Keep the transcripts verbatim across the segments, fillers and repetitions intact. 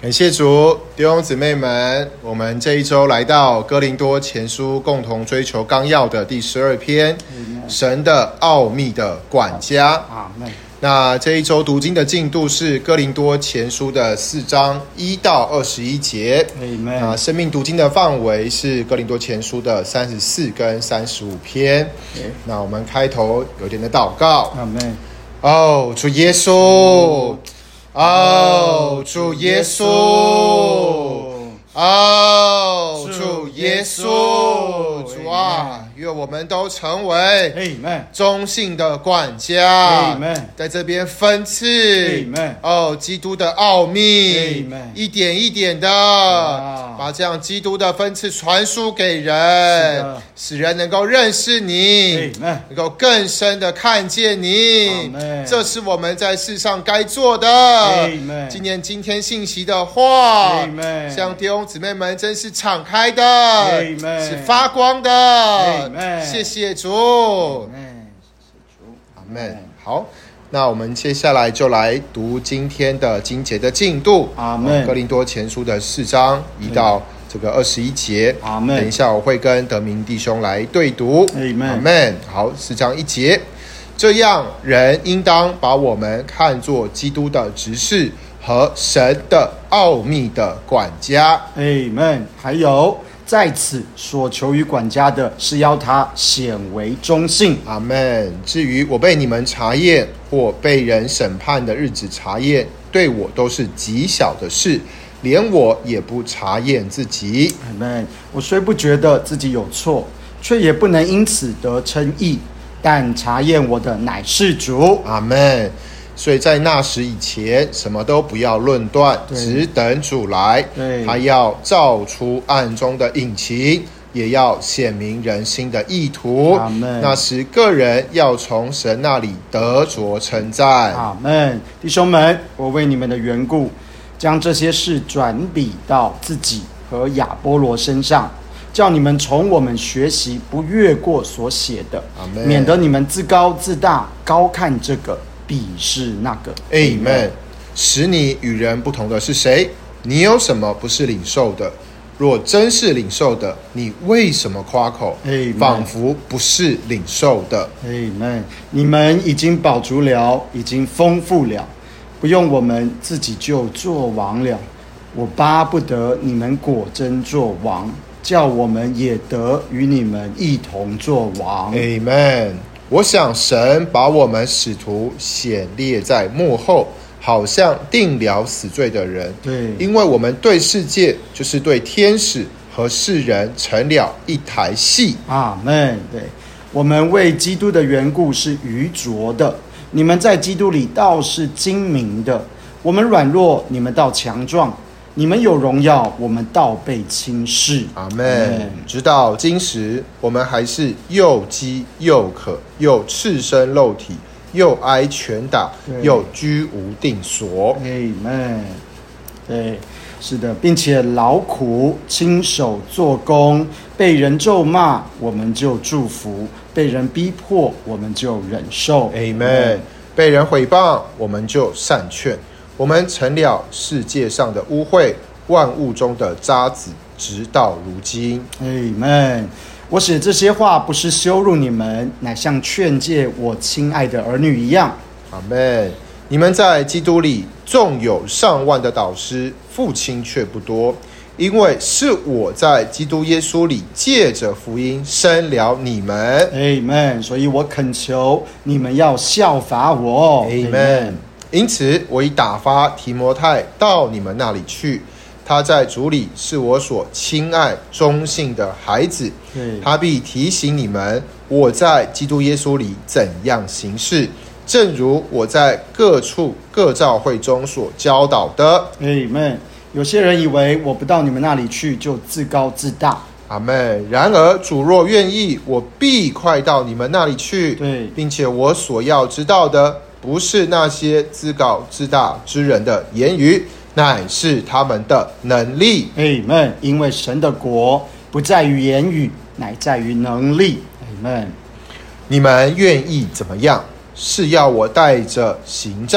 感谢主，弟兄姊妹们，我们这一周来到哥林多前书共同追求纲要的第十二篇，神的奥秘的管家。那这一周读经的进度是哥林多前书的四章一到二十一节。那生命读经的范围是哥林多前书的三十四跟三十五篇。那我们开头有点的祷告。哦，主耶稣。哦，主耶稣，哦，主耶稣，主啊，愿我们都成为忠信的管家，在这边分赐哦基督的奥秘，一点一点的把这样基督的分赐传输给人，使人能够认识你，能够更深的看见你，这是我们在世上该做的。今年今天信息的话，向弟兄姊妹们真是敞开的，是发光的。谢谢主，阿们。好，那我们接下来就来读今天的经节的进度。阿们。哥林多前书的四章一到这个二十一节。阿们。等一下我会跟德明弟兄来对读。阿们。好，四章一节。这样，人应当把我们看作基督的执事和神的奥秘的管家。 Amen。还有，在此所求于管家的，是要他显为忠信。 阿们。至于我被你们查验或被人审判的日子查验，对我都是极小的事，连我也不查验自己。 阿们。我虽不觉得自己有错，却也不能因此得称义。但查验我的乃是主。 阿们。所以在那时以前，什么都不要论断，只等主来。他要照出暗中的隐情，也要显明人心的意图。阿们。那时个人要从神那里得着称赞。 阿们。弟兄们，我为你们的缘故，将这些事转比到自己和亚波罗身上，叫你们从我们学习，不越过所写的，免得你们自高自大，高看这个，鄙视那个。 Amen。使你与人不同的是谁？你有什么不是领受的？若真是领受的，你为什么夸口？仿佛不是领受的。 Amen。你们已经饱足了，已经丰富了，不用我们自己就做王了。我巴不得你们果真做王，叫我们也得与你们一同作王。 Amen。 我想神把我们使徒显列在幕后，好像定了死罪的人。 对， 因为我们对世界，就是对天使和世人成了一台戏。 阿们。对，我们为基督的缘故是愚拙的，你们在基督里倒是精明的。我们软弱，你们倒强壮；你们有荣耀，我们倒被轻视。 阿们。直到今时，我们还是又饥又渴，又赤身露体，又挨拳打，又居无定所。 阿们。对，是的，并且劳苦亲手做工，被人咒骂，我们就祝福；被人逼迫，我们就忍受。 阿们。被人毁谤，我们就善劝。我们成了世界上的污秽，万物中的渣滓，直到如今。 阿们。我写这些话不是羞辱你们，乃像劝诫我亲爱的儿女一样。 阿们。你们在基督里纵有上万的导师，父亲却不多，因为是我在基督耶稣里借着福音生了你们。 阿们。所以我恳求你们要效法我。 阿们。因此我已打发提摩太到你们那里去，他在主里是我所亲爱忠信的孩子，他必提醒你们我在基督耶稣里怎样行事，正如我在各处各教会中所教导的。 阿们。有些人以为我不到你们那里去就自高自大。 阿们。然而主若愿意，我必快到你们那里去。 对， 并且我所要知道的，不是那些自高自大之人的言语，乃是他们的能力。 阿们。因为神的国不在于言语，乃在于能力。阿们。 你们愿意怎么样？是要我带着刑杖，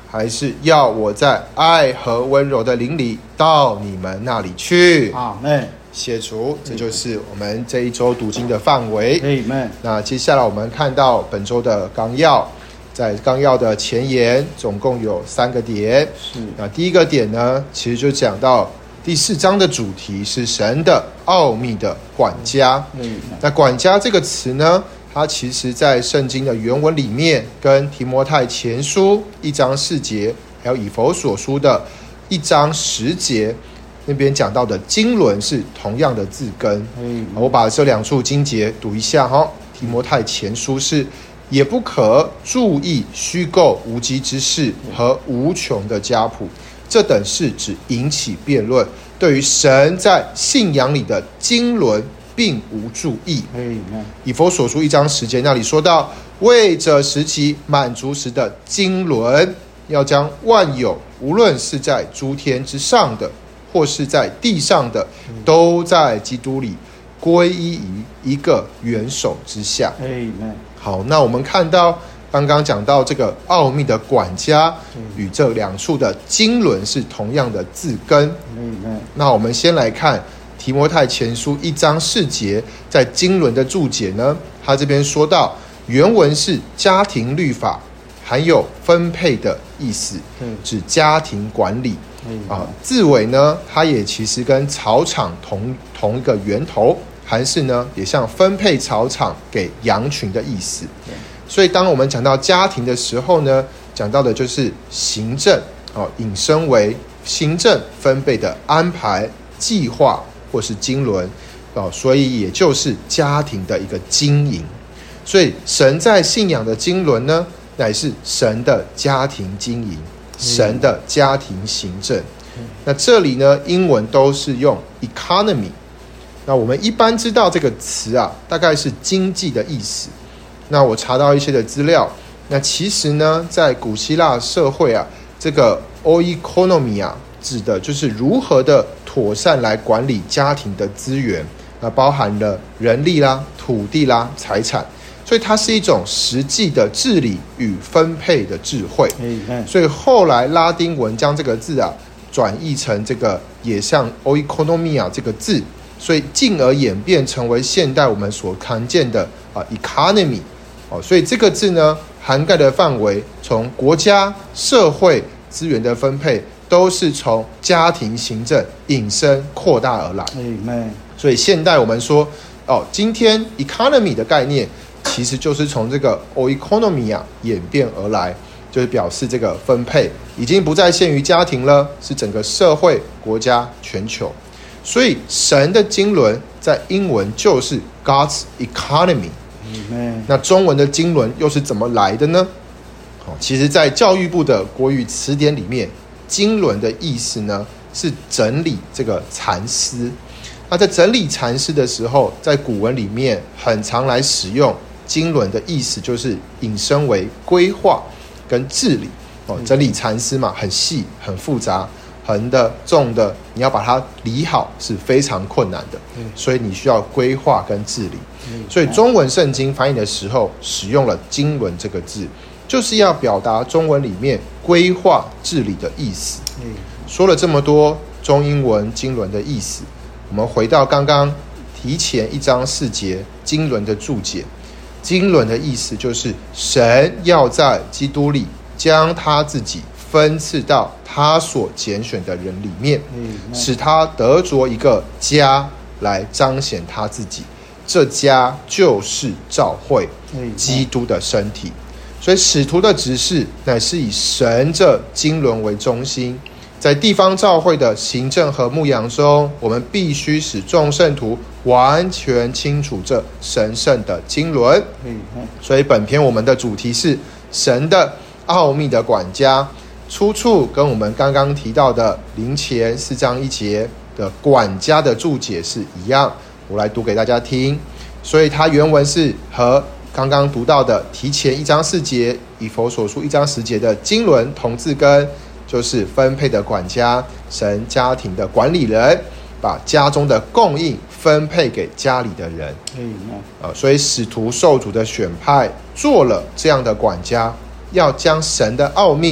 还是要我在爱和温柔的灵里到你们那里去。 阿们。 谢主，这就是我们这一周读经的范围。 Amen。 那接下来我们看到本周的纲要，在纲要的前言总共有三个点。 是。 那第一个点呢，其实就讲到第四章的主题是神的奥秘的管家。 嗯。 那管家这个词呢，它其实在圣经的原文里面，跟提摩太前书一章四节，还有以弗所书的一章十节那边讲到的经纶是同样的字根。 嗯、 我把这两处经节读一下哈。提摩太前书是也不可注意虚构无稽之事和无穷的家谱，这等事只引起辩论，对于神在信仰里的经纶并无注意。 嗯、 以弗所书一章十节那里说到，为着时期满足时的经纶，要将万有无论是在诸天之上的或是在地上的，都在基督里归依于一个元首之下。好，那我们看到刚刚讲到这个奥秘的管家与这两处的经纶是同样的字根。那我们先来看提摩太前书一章四节，在经纶的注解呢，他这边说到原文是家庭律法，含有分配的意思，指家庭管理。啊，字尾呢，它也其实跟草场同同一个源头，还是呢也像分配草场给羊群的意思。所以当我们讲到家庭的时候呢，讲到的就是行政，哦，引申为行政分配的安排、计划或是经纶，哦，所以也就是家庭的一个经营。所以神在信仰的经纶呢，乃是神的家庭经营。神的家庭行政。那这里呢，英文都是用 economy。那我们一般知道这个词啊，大概是经济的意思。那我查到一些的资料，那其实呢，在古希腊社会啊，这个 oikonomia 啊，指的就是如何的妥善来管理家庭的资源，那包含了人力啦、土地啦、财产。所以它是一种实际的治理与分配的智慧。所以后来拉丁文将这个字啊转译成这个也像 oikonomia 这个字，所以进而演变成为现代我们所看见的啊 economy。哦，所以这个字呢涵盖的范围从国家、社会资源的分配，都是从家庭行政引申扩大而来。所以现代我们说哦，今天 economy 的概念，其实就是从这个 oikonomia 演变而来，就是表示这个分配已经不再限于家庭了，是整个社会、国家、全球。所以神的经纶在英文就是 God's economy。那中文的经纶又是怎么来的呢？其实在教育部的国语词典里面，经纶的意思呢是整理这个蚕丝。那在整理蚕丝的时候，在古文里面很常来使用经纶的意思，就是引申为规划跟治理。哦，整理蚕丝嘛，很细很复杂，横的重的，你要把它理好是非常困难的，所以你需要规划跟治理。所以中文圣经翻译的时候使用了经纶这个字，就是要表达中文里面规划治理的意思。说了这么多中英文经纶的意思，我们回到刚刚提前一章四节经纶的注解。经纶的意思就是神要在基督里将他自己分赐到他所拣选的人里面，使他得着一个家来彰显他自己。这家就是教会，基督的身体。所以使徒的职事乃是以神这经纶为中心，在地方教会的行政和牧养中，我们必须使众圣徒完全清楚这神圣的经纶。所以本篇我们的主题是神的奥秘的管家，出处跟我们刚刚提到的林前四章一节的管家的注解是一样，我来读给大家听。所以它原文是和刚刚读到的提前一章四节以弗所书一章十节的经纶同字根，就是分配的管家，神家庭的管理人，把家中的供应分配给家里的人。呃、所以使徒受主的选派做了这样的管家，要将神的奥秘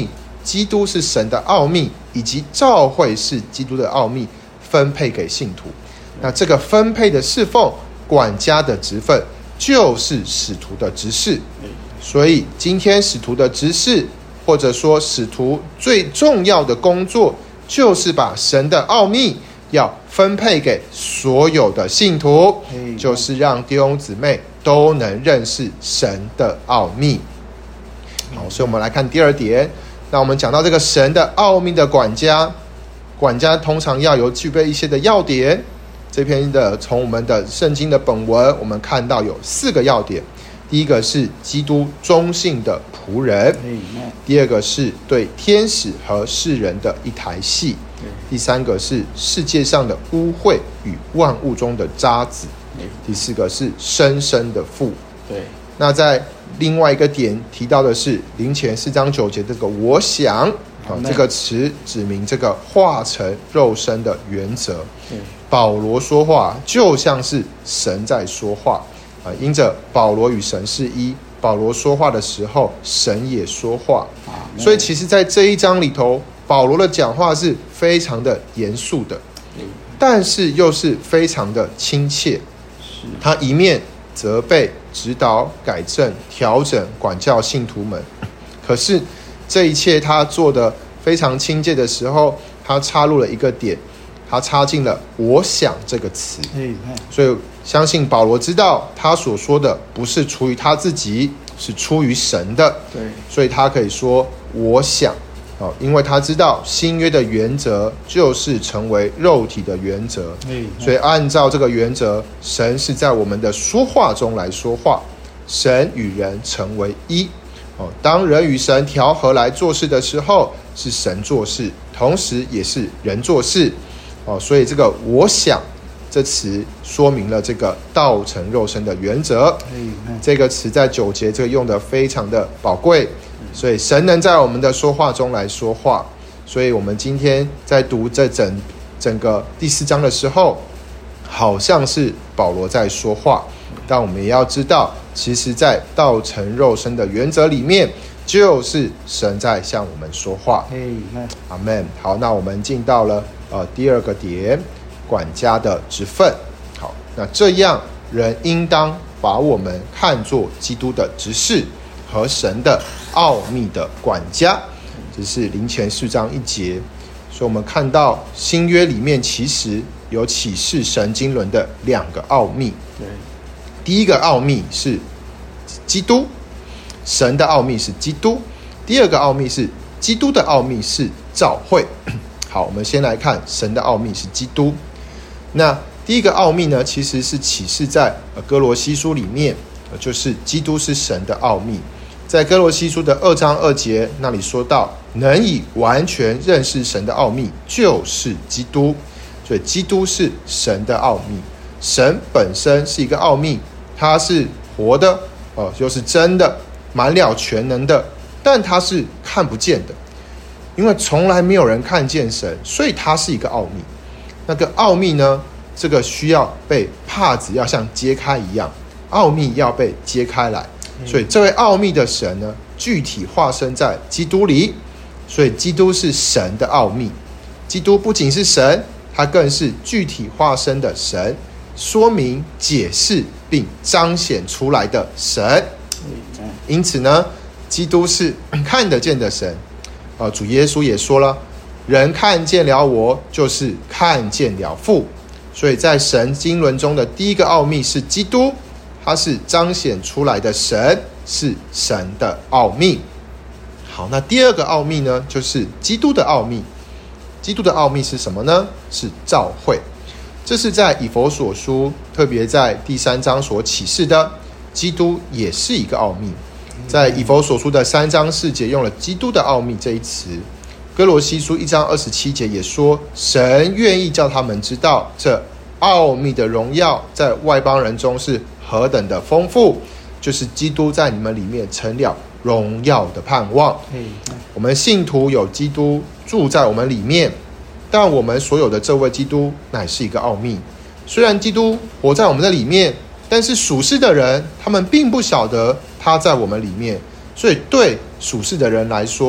基督是神的奥秘，以及教会是基督的奥秘分配给信徒。那这个分配的侍奉，管家的职分，就是使徒的职事。所以今天使徒的职事，或者说使徒最重要的工作，就是把神的奥秘要分配给所有的信徒，就是让弟兄姊妹都能认识神的奥秘。好，所以我们来看第二点。那我们讲到这个神的奥秘的管家，管家通常要有具备一些的要点。这篇的从我们的圣经的本文，我们看到有四个要点。第一个是基督忠信的仆人，第二个是对天使和世人的一台戏，第三个是世界上的污秽与万物中的渣滓，第四个是生生的父。对，那在另外一个点提到的是林前四章九节这个我想，这个词指明这个化成肉身的原则。保罗说话就像是神在说话，因着保罗与神是一，保罗说话的时候神也说话，所以其实在这一章里头，保罗的讲话是非常的严肃的，但是又是非常的亲切。他一面责备、指导、改正、调整、管教信徒们，可是这一切他做的非常亲切的时候，他插入了一个点，他插进了我想这个词。所以相信保罗知道他所说的不是出于他自己，是出于神的。对，所以他可以说我想，因为他知道新约的原则就是成为肉体的原则，所以按照这个原则，神是在我们的说话中来说话，神与人成为一。当人与神调和来做事的时候，是神做事，同时也是人做事。所以这个我想这词说明了这个道成肉身的原则。这个词在九节这个用的非常的宝贵，所以神能在我们的说话中来说话。所以我们今天在读这整整个第四章的时候，好像是保罗在说话，但我们也要知道，其实在道成肉身的原则里面，就是神在向我们说话。阿们。好，那我们进到了呃第二个点，管家的职分。好，那这样人应当把我们看作基督的执事和神的奥秘的管家。这是林前四章一节。所以我们看到新约里面其实有启示神经纶的两个奥秘。对，第一个奥秘是基督，神的奥秘是基督。第二个奥秘是基督的奥秘是教会。好，我们先来看神的奥秘是基督。那第一个奥秘呢，其实是启示在哥罗西书里面，就是基督是神的奥秘。在哥罗西书的二章二节那里说到，能以完全认识神的奥秘，就是基督。所以基督是神的奥秘，神本身是一个奥秘，他是活的，哦，就是真的，满了全能的，但他是看不见的，因为从来没有人看见神，所以他是一个奥秘。那个奥秘呢，这个需要被帕子要像揭开一样，奥秘要被揭开来。所以这位奥秘的神呢，具体化身在基督里，所以基督是神的奥秘。基督不仅是神，他更是具体化身的神，说明、解释并彰显出来的神。因此呢，基督是看得见的神。呃，主耶稣也说了，人看见了我，就是看见了父。所以在神经纶中的第一个奥秘是基督，他是彰显出来的神，是神的奥秘。好，那第二个奥秘呢，就是基督的奥秘。基督的奥秘是什么呢？是教会。这是在以弗所书，特别在第三章所启示的，基督也是一个奥秘。在以弗所书的三章四节用了基督的奥秘这一词。哥罗西书一章二十七节也说，神愿意叫他们知道这奥秘的荣耀在外邦人中是何等的丰富，就是基督在你们里面成了荣耀的盼望。我们信徒有基督住在我们里面，但我们所有的这位基督乃是一个奥秘。虽然基督活在我们的里面，但是属世的人他们并不晓得他在我们里面，所以对属世的人来说，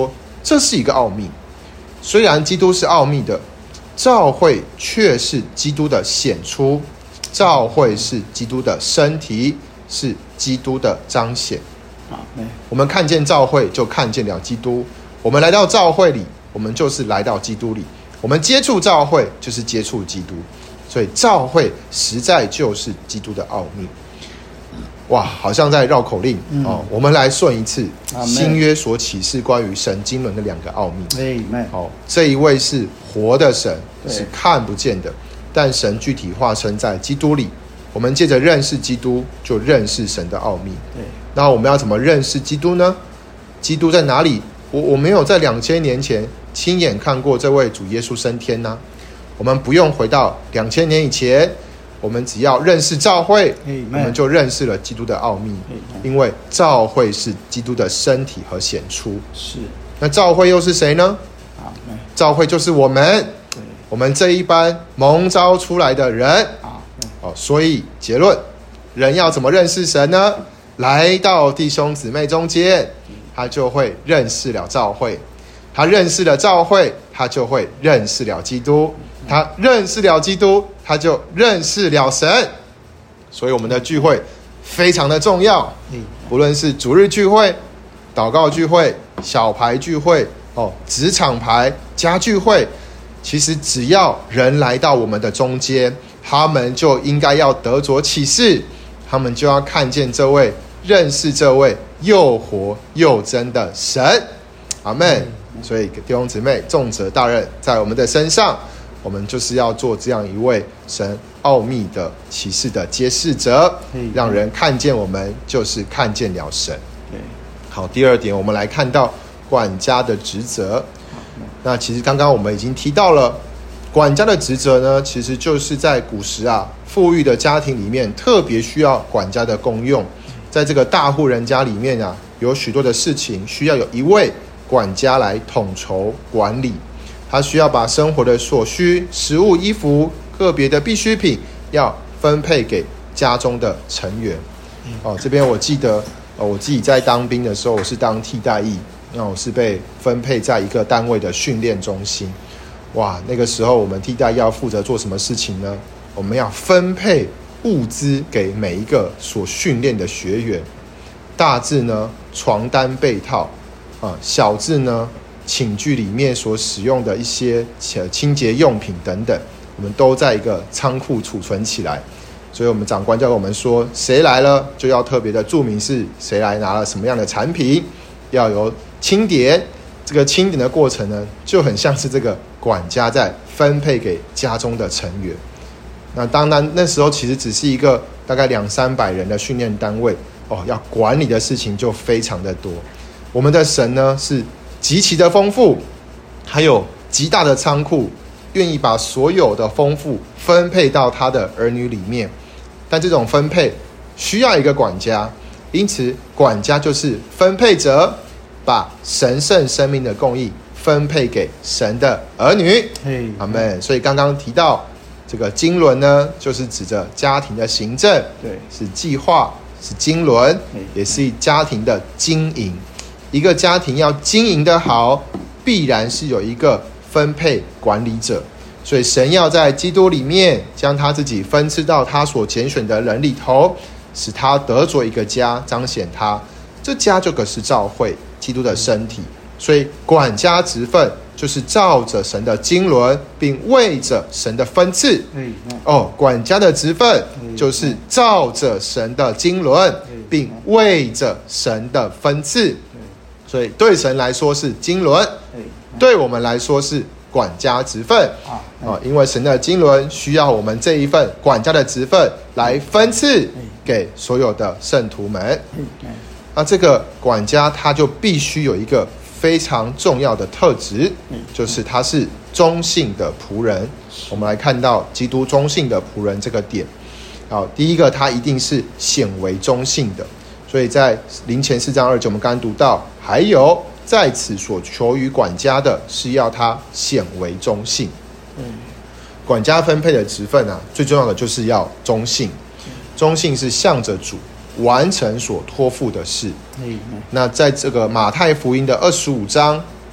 这是一个奥秘。虽然基督是奥秘的，教会却是基督的显出，教会是基督的身体，是基督的彰显。我们看见教会就看见了基督，我们来到教会里，我们就是来到基督里，我们接触教会就是接触基督，所以教会实在就是基督的奥秘。哇，好像在绕口令、嗯哦、我们来顺一次新约所启示关于神经纶的两个奥秘。哦、这一位是活的神，是看不见的，但神具体化身在基督里，我们借着认识基督就认识神的奥秘。那我们要怎么认识基督呢？基督在哪里？我我没有在两千年前亲眼看过这位主耶稣升天呢、啊。我们不用回到两千年以前，我们只要认识教会，我们就认识了基督的奥秘。因为教会是基督的身体和显出。是。那教会又是谁呢？教会就是我们，我们这一班蒙召出来的人。哦，所以结论，人要怎么认识神呢？来到弟兄姊妹中间，他就会认识了教会，他认识了教会，他就会认识了基督，他认识了基督，他就认识了神。所以我们的聚会非常的重要，不论是主日聚会、祷告聚会、小牌聚会、哦，职场牌、家聚会，其实只要人来到我们的中间，他们就应该要得着启示，他们就要看见这位，认识这位又活又真的神。阿们。所以弟兄姊妹，重责大任在我们的身上，我们就是要做这样一位神奥秘的启示的揭示者，让人看见我们就是看见了神。好，第二点，我们来看到管家的职责。那其实刚刚我们已经提到了管家的职责呢，其实就是在古时啊富裕的家庭里面特别需要管家的功用。在这个大户人家里面啊，有许多的事情需要有一位管家来统筹管理，他需要把生活的所需、食物、衣服、个别的必需品要分配给家中的成员。哦，这边我记得、哦、我自己在当兵的时候，我是当替代役，那我是被分配在一个单位的训练中心。哇，那个时候我们替代役要负责做什么事情呢？我们要分配物资给每一个所训练的学员，大至呢床单被套、呃、小至呢寝具里面所使用的一些清洁用品等等，我们都在一个仓库储存起来。所以我们长官叫我们说，谁来了就要特别的注明是谁来拿了什么样的产品，要有清点。这个清点的过程呢，就很像是这个管家在分配给家中的成员。那当然那时候其实只是一个大概两三百人的训练单位哦，要管理的事情就非常的多。我们的神呢是极其的丰富，还有极大的仓库，愿意把所有的丰富分配到他的儿女里面。但这种分配需要一个管家，因此管家就是分配者，把神圣生命的供应分配给神的儿女。阿们。所以刚刚提到这个经纶呢，就是指着家庭的行政，对，是计划，是经纶，也是家庭的经营。一个家庭要经营得好，必然是有一个分配管理者。所以神要在基督里面将他自己分赐到他所拣选的人里头，使他得着一个家，彰显他。这家就可是教会，基督的身体。所以管家职分就是照着神的经纶，并为着神的分赐。哦，管家的职分就是照着神的经纶，并为着神的分赐。所以对神来说是经纶，对我们来说是管家职分。哦，因为神的经纶需要我们这一份管家的职分来分赐给所有的圣徒们。那这个管家他就必须有一个非常重要的特质，就是他是忠信的仆人。我们来看到基督忠信的仆人这个点。好，第一个他一定是显为忠信的，所以在林前四章二节我们刚刚读到，还有在此所求于管家的是要他显为忠信。管家分配的职分啊，最重要的就是要忠信。忠信是向着主完成所托付的事。那在这个马太福音的二十五章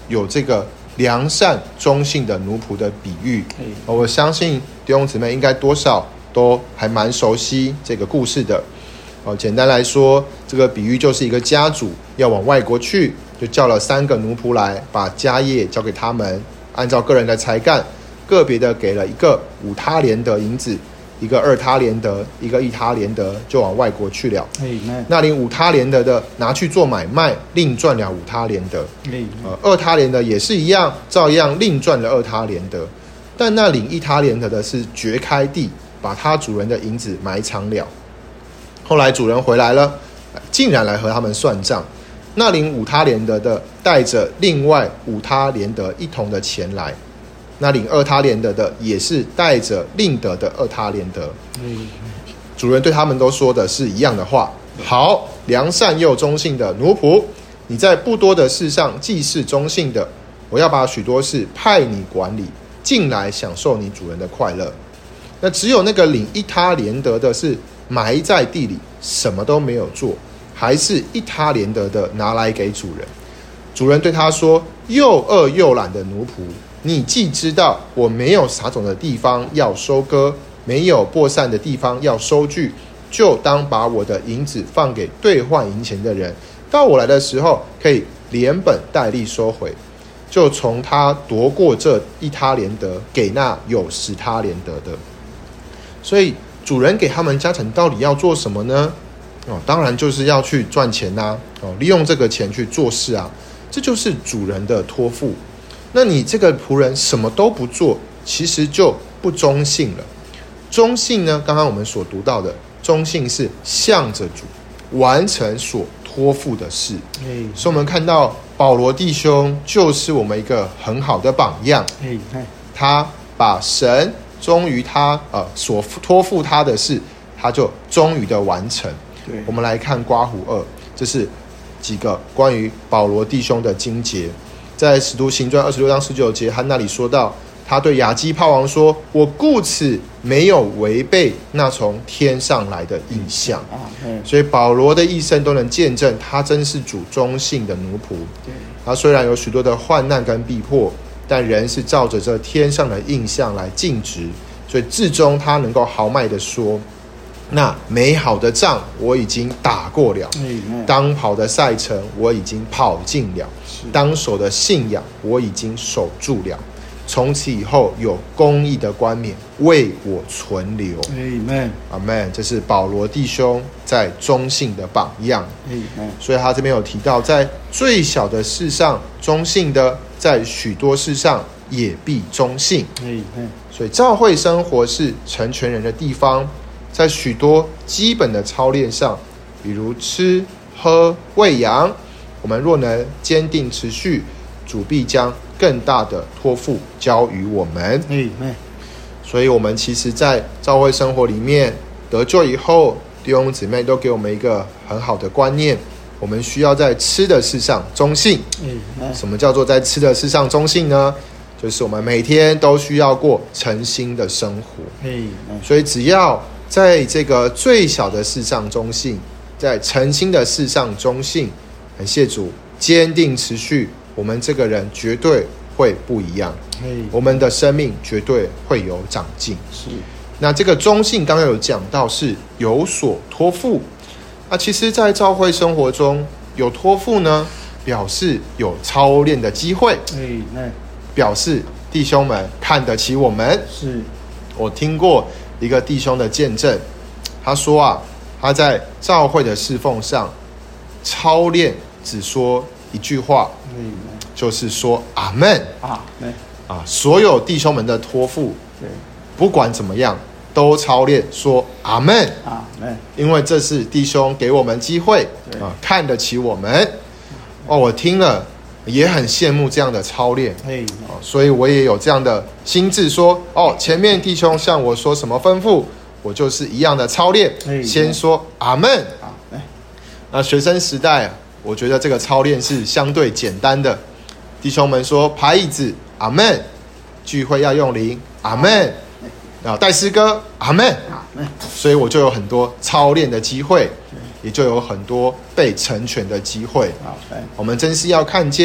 有这个良善忠信的奴仆的比喻。我相信弟兄姊妹应该多少都还蛮熟悉这个故事的。简单来说，这个比喻就是一个家主要往外国去，就叫了三个奴仆来，把家业交给他们，按照个人的才干，个别的给了一个五他连得银子，一个二他连得，一个一他连得，就往外国去了。那领五他连得的拿去做买卖，另赚了五他连得。呃，二他连得也是一样，照样另赚了二他连得。但那领一他连得的是掘开地，把他主人的银子埋藏了。后来主人回来了，竟然来和他们算账。那领五他连得的带着另外五他连得一同的钱来，那领二他连得的也是带着另得的二他连得。嗯、主人对他们都说的是一样的话：好，良善又忠信的奴仆，你在不多的事上既是忠信的，我要把许多事派你管理，进来享受你主人的快乐。那只有那个领一他连得的是埋在地里，什么都没有做，还是一他连得的拿来给主人。主人对他说：又饿又懒的奴仆，你既知道我没有撒种的地方要收割，没有播散的地方要收据，就当把我的银子放给兑换银钱的人，到我来的时候可以连本带利收回。就从他夺过这一他连得，给那有十他连得的。所以主人给他们家产到底要做什么呢？哦，当然就是要去赚钱啊，哦，利用这个钱去做事啊，这就是主人的托付。那你这个仆人什么都不做，其实就不忠信了。忠信呢，刚刚我们所读到的，忠信是向着主完成所托付的事。嗯、所以我们看到保罗弟兄就是我们一个很好的榜样。嗯、他把神忠于他呃所托付他的事，他就忠于的完成。对，我们来看刮胡二，这是几个关于保罗弟兄的经节。在使徒行传二十六章十九节，他那里说到，他对亚基帕王说：我故此没有违背那从天上来的印象。啊嗯、所以保罗的一生都能见证他真是主忠信的奴仆。他虽然有许多的患难跟逼迫，但人是照着这天上的印象来尽职，所以至终他能够豪迈的说：那美好的仗我已经打过了，当跑的赛程我已经跑尽了，当守的信仰我已经守住了。从此以后有公义的冠冕为我存留。Amen， Amen。这是保罗弟兄在忠信的榜样。Amen。所以他这边有提到，在最小的事上忠信的，在许多事上也必忠信。Amen。所以教会生活是成全人的地方，在许多基本的操练上，比如吃喝喂养，我们若能坚定持续，主必将更大的托付交于我们。嗯、所以我们其实在教会生活里面得救以后，弟兄姊妹都给我们一个很好的观念，我们需要在吃的事上忠信。嗯、什么叫做在吃的事上忠信呢？就是我们每天都需要过诚心的生活。嗯、所以只要在这个最小的事上忠信，在诚心的事上忠信，感谢主，坚定持续，我们这个人绝对会不一样，我们的生命绝对会有长进。是，那这个忠信刚刚有讲到是有所托付，那其实在教会生活中有托付呢，表示有操练的机会，表示弟兄们看得起我们。是，我听过一个弟兄的见证，他说啊，他在教会的侍奉上操练只说一句话，嗯、就是说阿们啊，啊，所有弟兄们的托付，对，不管怎么样都操练说阿们啊，因为这是弟兄给我们机会啊，看得起我们。哦，我听了也很羡慕这样的操练，哦，所以我也有这样的心志说，哦，前面弟兄向我说什么吩咐，我就是一样的操练，先说阿们。那学生时代，我觉得这个操练是相对简单的。弟兄们说排椅子，阿们；聚会要用灵，阿们；然后带诗歌，阿们。所以我就有很多操练的机会，也就有很多被成全的机会。我们真是要看见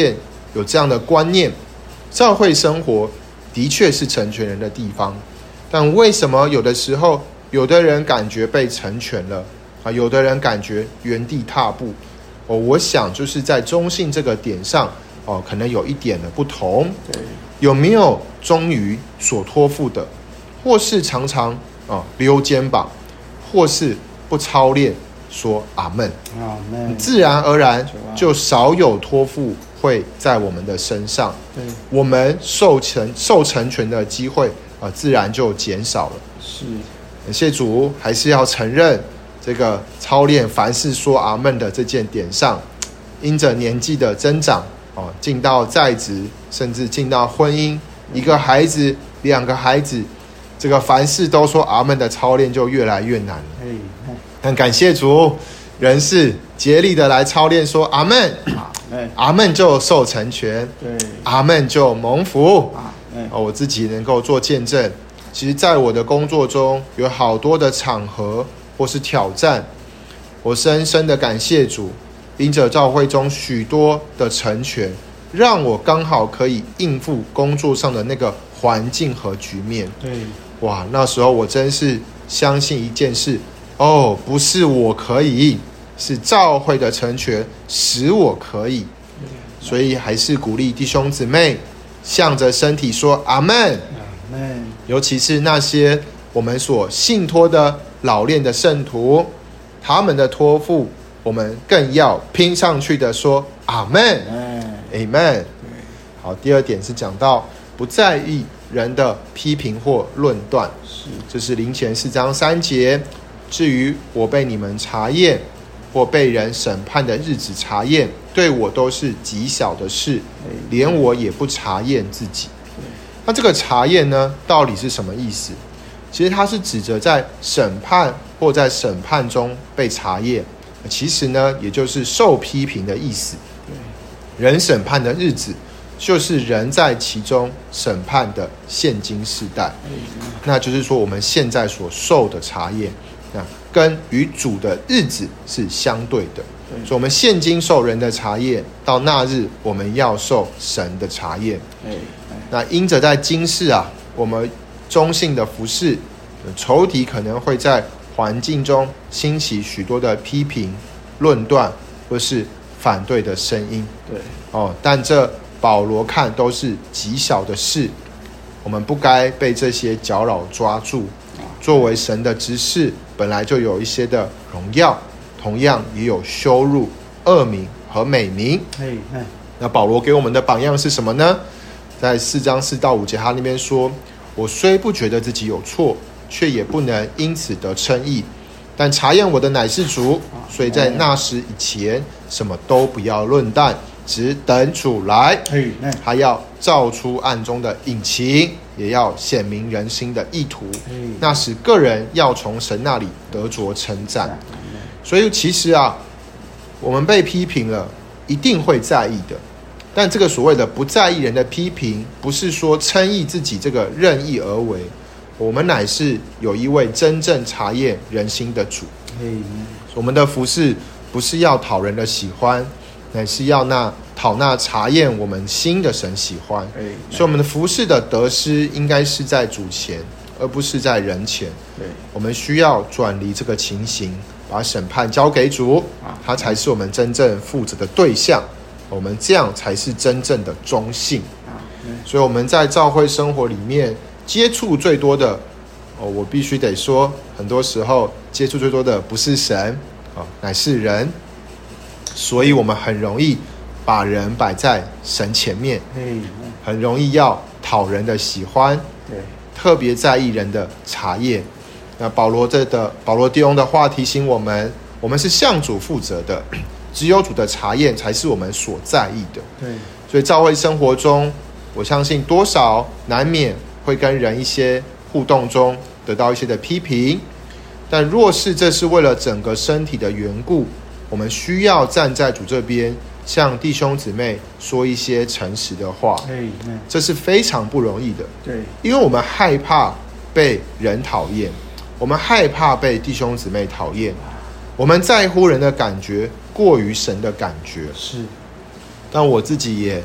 有这样的观念，教会生活的确是成全人的地方，但为什么有的时候有的人感觉被成全了啊，有的人感觉原地踏步？哦，我想就是在忠信这个点上哦，可能有一点的不同。 对， 有没有忠于所托付的，或是常常哦溜肩膀，或是不操练说阿们， 阿们， 自然而然就少有托付会在我们的身上。 对， 我们受成受成全的机会啊、呃，自然就减少了。 是， 感谢主，还是要承认这个操练凡事说阿们的这件点上，因着年纪的增长哦，进到在职，甚至进到婚姻，一个孩子、两个孩子，这个凡事都说阿们的操练就越来越难了。但感谢主，人是竭力的来操练说阿们，阿们就受成全，阿们就蒙福。哦，我自己能够做见证，其实在我的工作中有好多的场合或是挑战，我深深的感谢主，因着教会中许多的成全，让我刚好可以应付工作上的那个环境和局面。 对， 哇，那时候我真是相信一件事，哦，不是我可以，是教会的成全使我可以。所以还是鼓励弟兄姊妹向着身体说阿们， 阿们。 尤其是那些我们所信托的老练的圣徒，他们的托付我们更要拼上去的说阿们，阿们。好，第二点是讲到不在意人的批评或论断，是，这是林前四章三节。至于我被你们查验或被人审判的日子查验，对我都是极小的事，连我也不查验自己。那这个查验呢，到底是什么意思？其实它是指着在审判或在审判中被查验，其实呢，也就是受批评的意思。人审判的日子，就是人在其中审判的现今世代，那就是说我们现在所受的查验，那跟与主的日子是相对的。所以我们现今受人的查验，到那日我们要受神的查验。那因着在今世啊，我们忠信的服事，仇敌可能会在环境中兴起许多的批评、论断或是反对的声音。对，哦，但这保罗看都是极小的事，我们不该被这些搅扰抓住。作为神的执事，本来就有一些的荣耀，同样也有羞辱、恶名和美名。那保罗给我们的榜样是什么呢？在四章四到五节，他那边说：我虽不觉得自己有错，却也不能因此得称义。但查验我的乃是主，所以在那时以前，什么都不要论断，只等主来。他要照出暗中的隐情，也要显明人心的意图。那时个人要从神那里得着称赞。所以其实啊，我们被批评了，一定会在意的。但这个所谓的不在意人的批评，不是说称义自己这个任意而为，我们乃是有一位真正查验人心的主。我们的服事不是要讨人的喜欢，乃是要那讨那查验我们心的神喜欢。所以我们的服事的得失应该是在主前，而不是在人前。我们需要转离这个情形，把审判交给主，他才是我们真正负责的对象。我们这样才是真正的忠信。所以我们在教会生活里面接触最多的、哦、我必须得说，很多时候接触最多的不是神、哦、乃是人。所以我们很容易把人摆在神前面，很容易要讨人的喜欢，特别在意人的查验。那保罗这的保罗弟兄的话提醒我们，我们是向主负责的，只有主的查验才是我们所在意的。对，所以教会生活中，我相信多少难免会跟人一些互动中得到一些的批评，但若是这是为了整个身体的缘故，我们需要站在主这边，向弟兄姊妹说一些诚实的话。这是非常不容易的。对，因为我们害怕被人讨厌，我们害怕被弟兄姊妹讨厌，我们在乎人的感觉过于神的感觉。是，但我自己也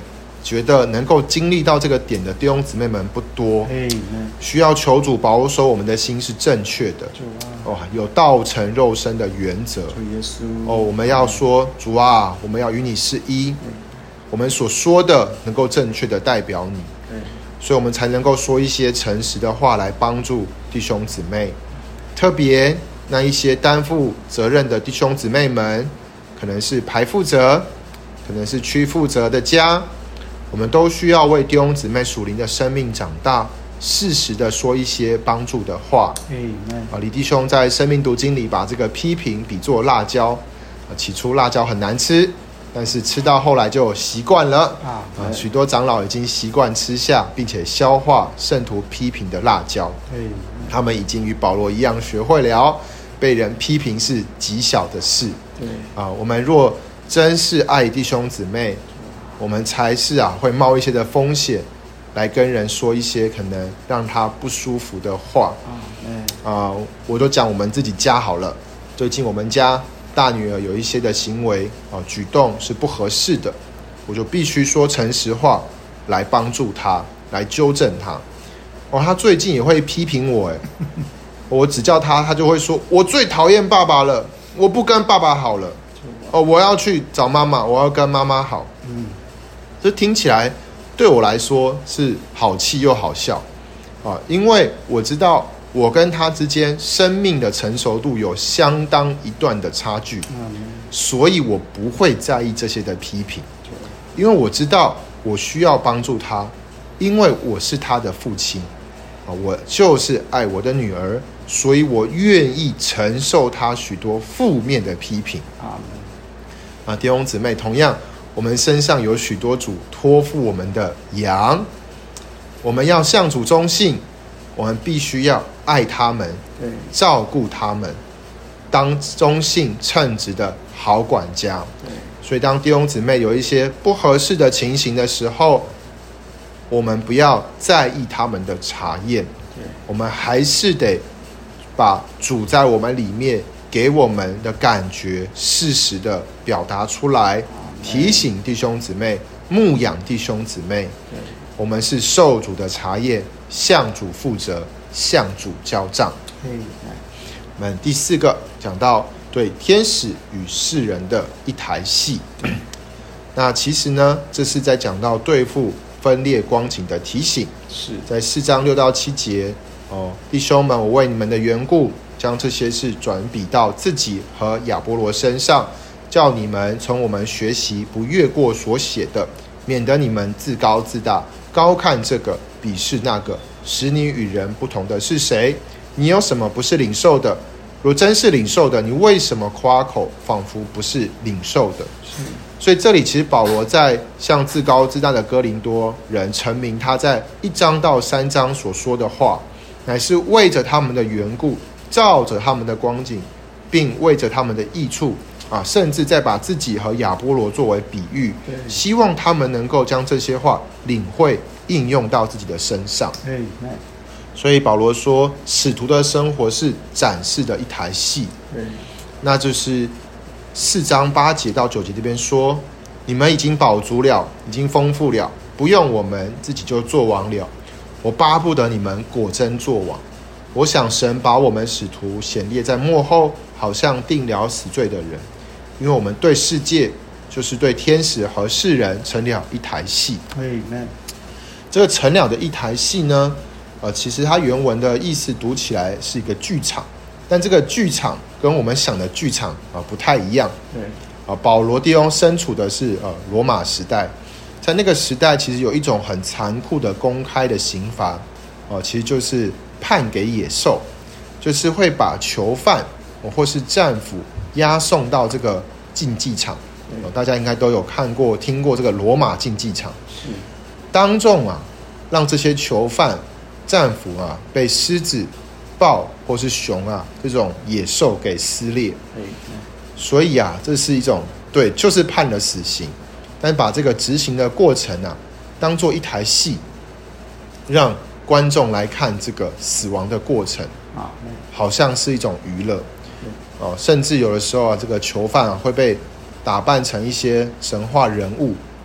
觉得能够经历到这个点的弟兄姊妹们不多，需要求主保守我们的心是正确的。哦，有道成肉身的原则。哦，我们要说主啊，我们要与你是一，我们所说的能够正确的代表你，所以我们才能够说一些诚实的话来帮助弟兄姊妹。特别那一些担负责任的弟兄姊妹们，可能是排负责，可能是区负责的家，我们都需要为弟兄姊妹属灵的生命长大，适时的说一些帮助的话。啊，李弟兄在生命读经里把这个批评比作辣椒，啊，起初辣椒很难吃，但是吃到后来就习惯了。啊，许多长老已经习惯吃下并且消化圣徒批评的辣椒。他们已经与保罗一样学会了被人批评是极小的事。对啊，我们若真是爱弟兄姊妹，我们才是啊会冒一些的风险来跟人说一些可能让他不舒服的话。啊，我都讲我们自己家好了。最近我们家大女儿有一些的行为啊举动是不合适的，我就必须说诚实话来帮助她，来纠正她。哦，她最近也会批评我，哎，我只叫她，她就会说我最讨厌爸爸了，我不跟爸爸好了。哦，我要去找妈妈，我要跟妈妈好。嗯，这听起来对我来说是好气又好笑啊，因为我知道我跟他之间生命的成熟度有相当一段的差距，所以我不会在意这些的批评，因为我知道我需要帮助他，因为我是他的父亲啊，我就是爱我的女儿，所以我愿意承受他许多负面的批评。啊，弟兄姊妹，同样我们身上有许多主托付我们的羊，我们要向主忠信，我们必须要爱他们，照顾他们，当忠信称职的好管家。所以当弟兄姊妹有一些不合适的情形的时候，我们不要在意他们的查验，我们还是得把主在我们里面给我们的感觉适时的表达出来，提醒弟兄姊妹，牧养弟兄姊妹。我们是受主的查验，向主负责，向主交账。我们第四个讲到对天使与世人的一台戏。那其实呢，这是在讲到对付分裂光景的提醒。是在四章六到七节哦，弟兄们，我为你们的缘故，将这些事转比到自己和亚波罗身上，叫你们从我们学习，不越过所写的，免得你们自高自大，高看这个，鄙视那个，使你与人不同的是谁？你有什么不是领受的？若真是领受的，你为什么夸口，仿佛不是领受的？所以这里其实保罗在向自高自大的哥林多人陈明他在一章到三章所说的话，乃是为着他们的缘故，照着他们的光景，并为着他们的益处啊，甚至再把自己和亚波罗作为比喻，希望他们能够将这些话领会应用到自己的身上。所以保罗说，使徒的生活是展示的一台戏，那就是四章八节到九节这边说，你们已经饱足了，已经丰富了，不用我们自己就做王了。我巴不得你们果真做王。我想神把我们使徒显列在末后，好像定了死罪的人，因为我们对世界，就是对天使和世人成了一台戏。这个成了的一台戏呢，呃，其实它原文的意思读起来是一个剧场，但这个剧场跟我们想的剧场、呃、不太一样。对，呃、保罗弟兄身处的是呃罗马时代，在那个时代其实有一种很残酷的公开的刑罚，呃、其实就是判给野兽，就是会把囚犯、呃、或是战俘押送到这个竞技场。呃、大家应该都有看过听过这个罗马竞技场，是当众啊让这些囚犯战俘啊被狮子、豹或是熊啊这种野兽给撕裂。所以啊这是一种对就是判了死刑，但把这个执行的过程啊当做一台戏，让观众来看这个死亡的过程，好像是一种娱乐、哦、甚至有的时候啊这个囚犯啊会被打扮成一些神话人物，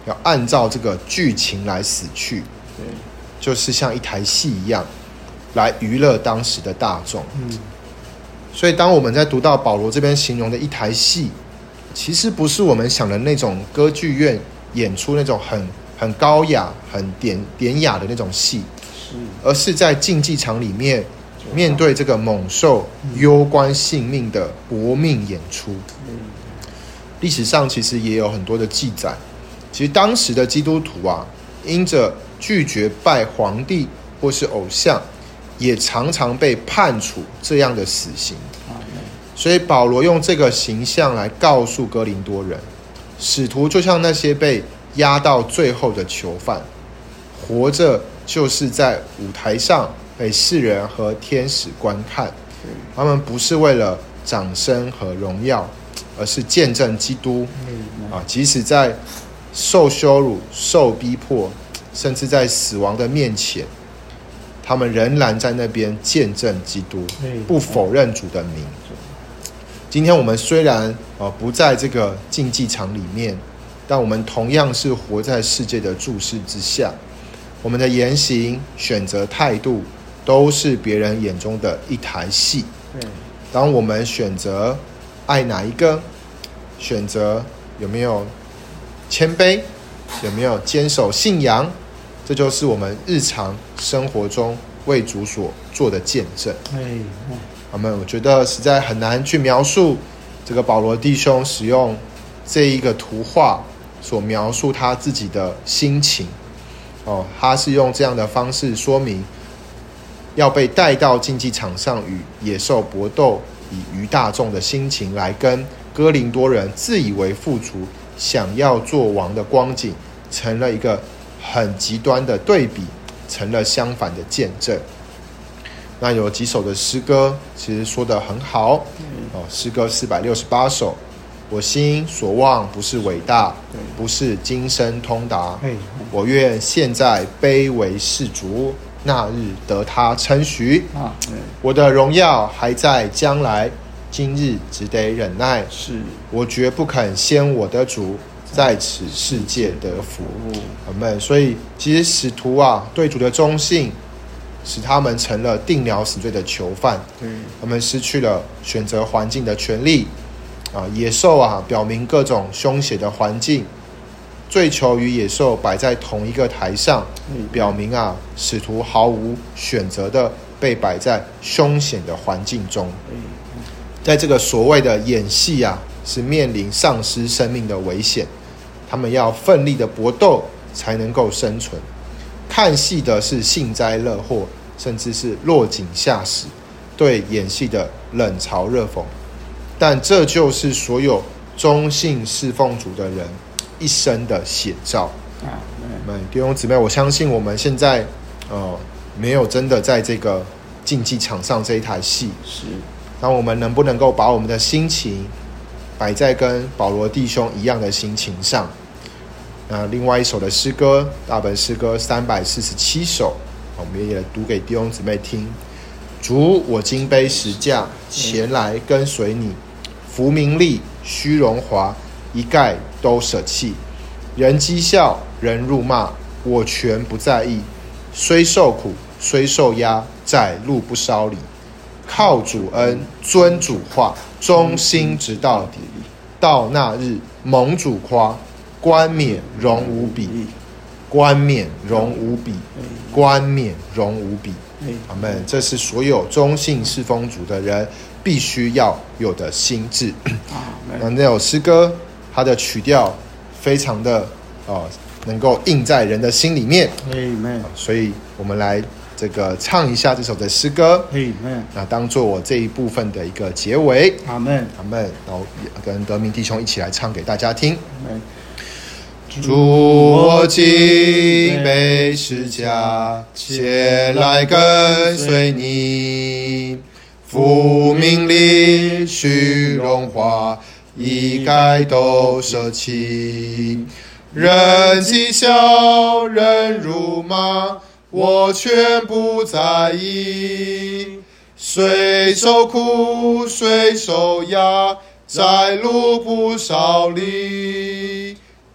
要按照这个剧情来死去，对，就是像一台戏一样来娱乐当时的大众。嗯，所以当我们在读到保罗这边形容的一台戏，其实不是我们想的那种歌剧院演出那种很很高雅、很典典雅的那种戏，是，而是在竞技场里面面对这个猛兽攸关性命的搏命演出。历史上其实也有很多的记载，其实当时的基督徒啊，因着拒绝拜皇帝或是偶像，也常常被判处这样的死刑。所以保罗用这个形象来告诉哥林多人，使徒就像那些被压到最后的囚犯，活着就是在舞台上被世人和天使观看，他们不是为了掌声和荣耀，而是见证基督啊，即使在受羞辱、受逼迫，甚至在死亡的面前，他们仍然在那边见证基督，不否认主的名。今天我们虽然呃不在这个竞技场里面，但我们同样是活在世界的注视之下。我们的言行、选择、态度，都是别人眼中的一台戏。当我们选择爱哪一个，选择有没有谦卑，有没有坚守信仰，这就是我们日常生活中为主所做的见证。我们我觉得实在很难去描述这个保罗弟兄使用这一个图画所描述他自己的心情。哦，他是用这样的方式说明，要被带到竞技场上与野兽搏斗，以于大众的心情来跟哥林多人自以为富足、想要做王的光景，成了一个很极端的对比，成了相反的见证。那有几首的诗歌其实说得很好，哦，诗歌四百六十八首，我心所望不是伟大，不是今生通达，我愿现在卑微士卒，那日得他称许。我的荣耀还在将来，今日只得忍耐，是我绝不肯先我的主在此世界得福。阿们。所以其实使徒啊对主的忠信，使他们成了定了死罪的囚犯，他们失去了选择环境的权利啊。野兽啊表明各种凶险的环境，罪囚与野兽摆在同一个台上，表明啊使徒毫无选择的被摆在凶险的环境中。在这个所谓的演戏啊，是面临丧失生命的危险，他们要奋力的搏斗才能够生存。看戏的是幸灾乐祸，甚至是落井下石，对演戏的冷嘲热讽。但这就是所有忠信侍奉主的人一生的写照。啊，弟兄姊妹，我相信我们现在呃没有真的在这个竞技场上这一台戏，是，当我们能不能够把我们的心情摆在跟保罗弟兄一样的心情上？那另外一首的诗歌，大本诗歌三百四十七首，我们也读给弟兄姊妹听。主，我今背十架前来跟随你，福名利、虚荣华，一概都舍弃。人讥笑，人辱骂，我全不在意。虽受苦，虽受压，在路不稍离。靠主恩，遵主话，忠心直到底。到那日，蒙主夸，冠冕荣无比，冠冕荣无比，冠冕荣无比。阿们。这是所有忠信侍奉主的人必须要有的心志。那那首诗歌，它的曲调非常的、呃、能够印在人的心里面。Amen。所以我们来这个唱一下这首的诗歌。Amen。那当做我这一部分的一个结尾。阿们，阿们。然后跟德明弟兄一起来唱给大家听。Amen。主，我今背十架前来跟随你，福名利、虚荣华，一概都舍弃。人讥笑，人辱骂，我全不在意。虽受苦，虽受压，在路不少离。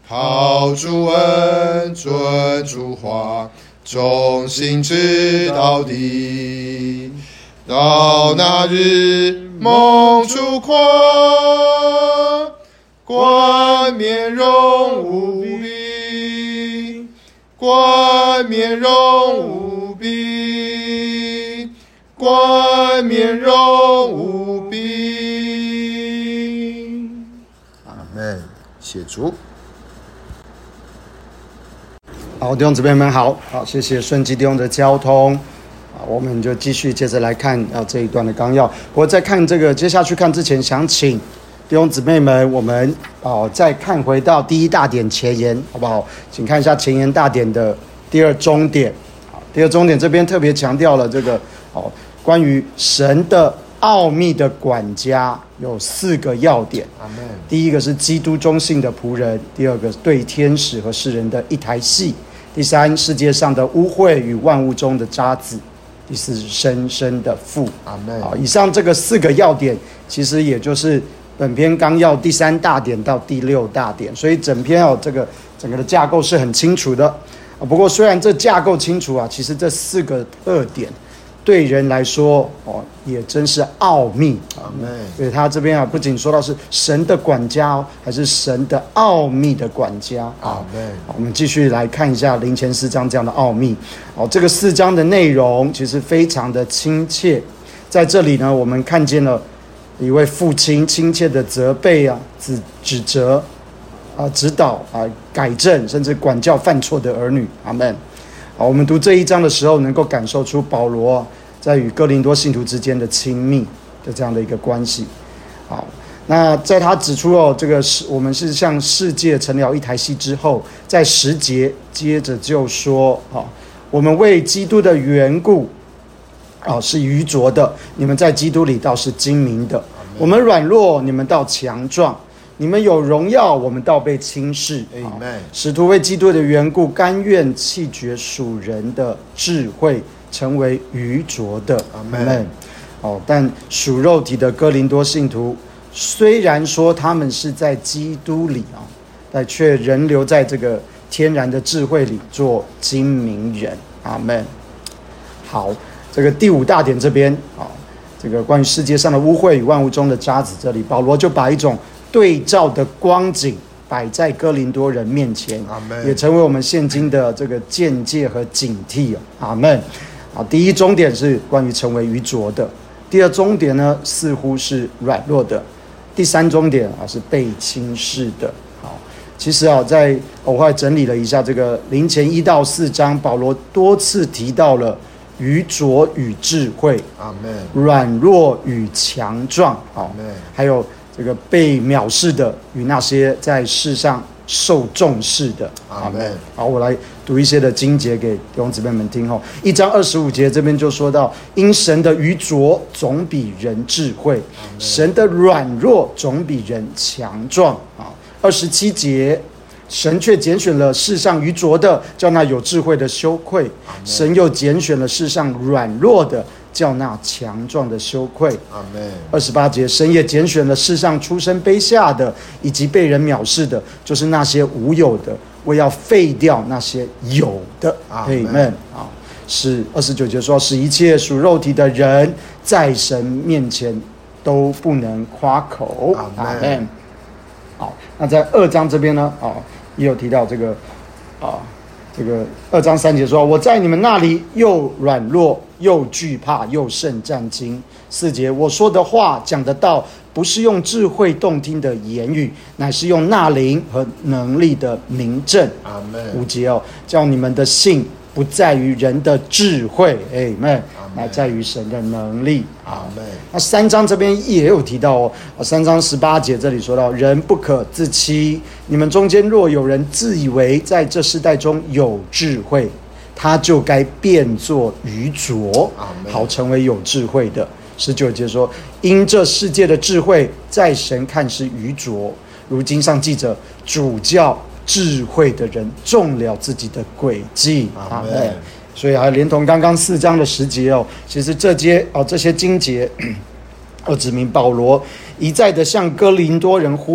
讨主恩，遵主话，忠心直到底。到那日，蒙主夸，冠冕荣无比，冠冕荣无比，冠冕荣无比。阿们，谢主。 好，弟兄姊妹们好，好，谢谢顺基弟兄的交通。我们就继续接着来看啊这一段的纲要。不过在看这个接下去看之前，想请弟兄姊妹们，我们哦再看回到第一大点前言，好不好？请看一下前言大点的第二中点。第二中点这边特别强调了这个哦关于神的奥秘的管家有四个要点。 Amen。 第一个是基督中性的仆人，第二个对天使和世人的一台戏，第三世界上的污秽与万物中的渣滓。第四是深深的父。 阿们。 好，以上这个四个要点，其实也就是本篇纲要第三大点到第六大点，所以整篇哦，这个整个的架构是很清楚的。不过虽然这架构清楚啊，其实这四个特点对人来说哦，也真是奥秘。 阿们。 所以他这边啊，不仅说到是神的管家哦，还是神的奥秘的管家。 阿们。 我们继续来看一下林前四章这样的奥秘。哦，这个四章的内容其实非常的亲切。在这里呢，我们看见了一位父亲亲切的责备啊、指指责啊、指导啊、改正，甚至管教犯错的儿女。阿们。好，我们读这一章的时候，能够感受出保罗在与哥林多信徒之间的亲密的这样的一个关系。好，那在他指出哦，这个是我们是向世界成了一台戏之后，在十节接着就说，好，我们为基督的缘故，哦，是愚拙的；你们在基督里倒是精明的。我们软弱，你们倒强壮。你们有荣耀，我们倒被轻视。 Amen。 使徒为基督的缘故，甘愿弃绝属人的智慧，成为愚拙的。Amen。哦，但属肉体的哥林多信徒，虽然说他们是在基督里啊，但却仍留在这个天然的智慧里做精明人。阿们。好，这个第五大点这边啊，这个关于世界上的污秽与万物中的渣滓，这里保罗就把一种对照的光景摆在哥林多人面前，也成为我们现今的这个见解和警惕。阿们。好，第一终点是关于成为愚拙的，第二终点呢似乎是软弱的，第三终点啊是被轻视的。好，其实啊，在我后来整理了一下这个林前一到四章，保罗多次提到了愚拙与智慧， 阿们， 软弱与强壮，好，还有这个被藐视的与那些在世上受重视的。 阿们。 好，我来读一些的经节给弟兄姊妹们听哦。一章二十五节这边就说到，因神的愚拙总比人智慧，神的软弱总比人强壮。啊，二十七节，神却拣选了世上愚拙的，叫那有智慧的羞愧；神又拣选了世上软弱的，叫那强壮的羞愧。 阿们。 二十八节，神也拣选了世上出身卑下的，以及被人藐视的，就是那些无有的，为要废掉那些有的。阿们。啊，是二十九节说，使一切属肉体的人在神面前都不能夸口。阿们。好，那在二章这边呢，啊，也有提到这个，啊，这个二章三节说，我在你们那里又软弱又惧怕又甚战惊。四节，我说的话讲的道，不是用智慧动听的言语，乃是用纳灵和能力的明证。 阿们。 五节哦，叫你们的信不在于人的智慧，阿们，乃在于神的能力。 阿们。 那三章这边也有提到哦，三章十八节这里说到，人不可自欺，你们中间若有人自以为在这世代中有智慧，他就该变作愚拙，好成为有智慧的。十九节说，因这世界的智慧在神看是愚拙，如经上记着，主叫智慧的人中了自己的诡计。阿们。所以还连同刚刚四章的十节哦，其实这些哦这些经节，要指明保罗一再的向哥林多人呼吁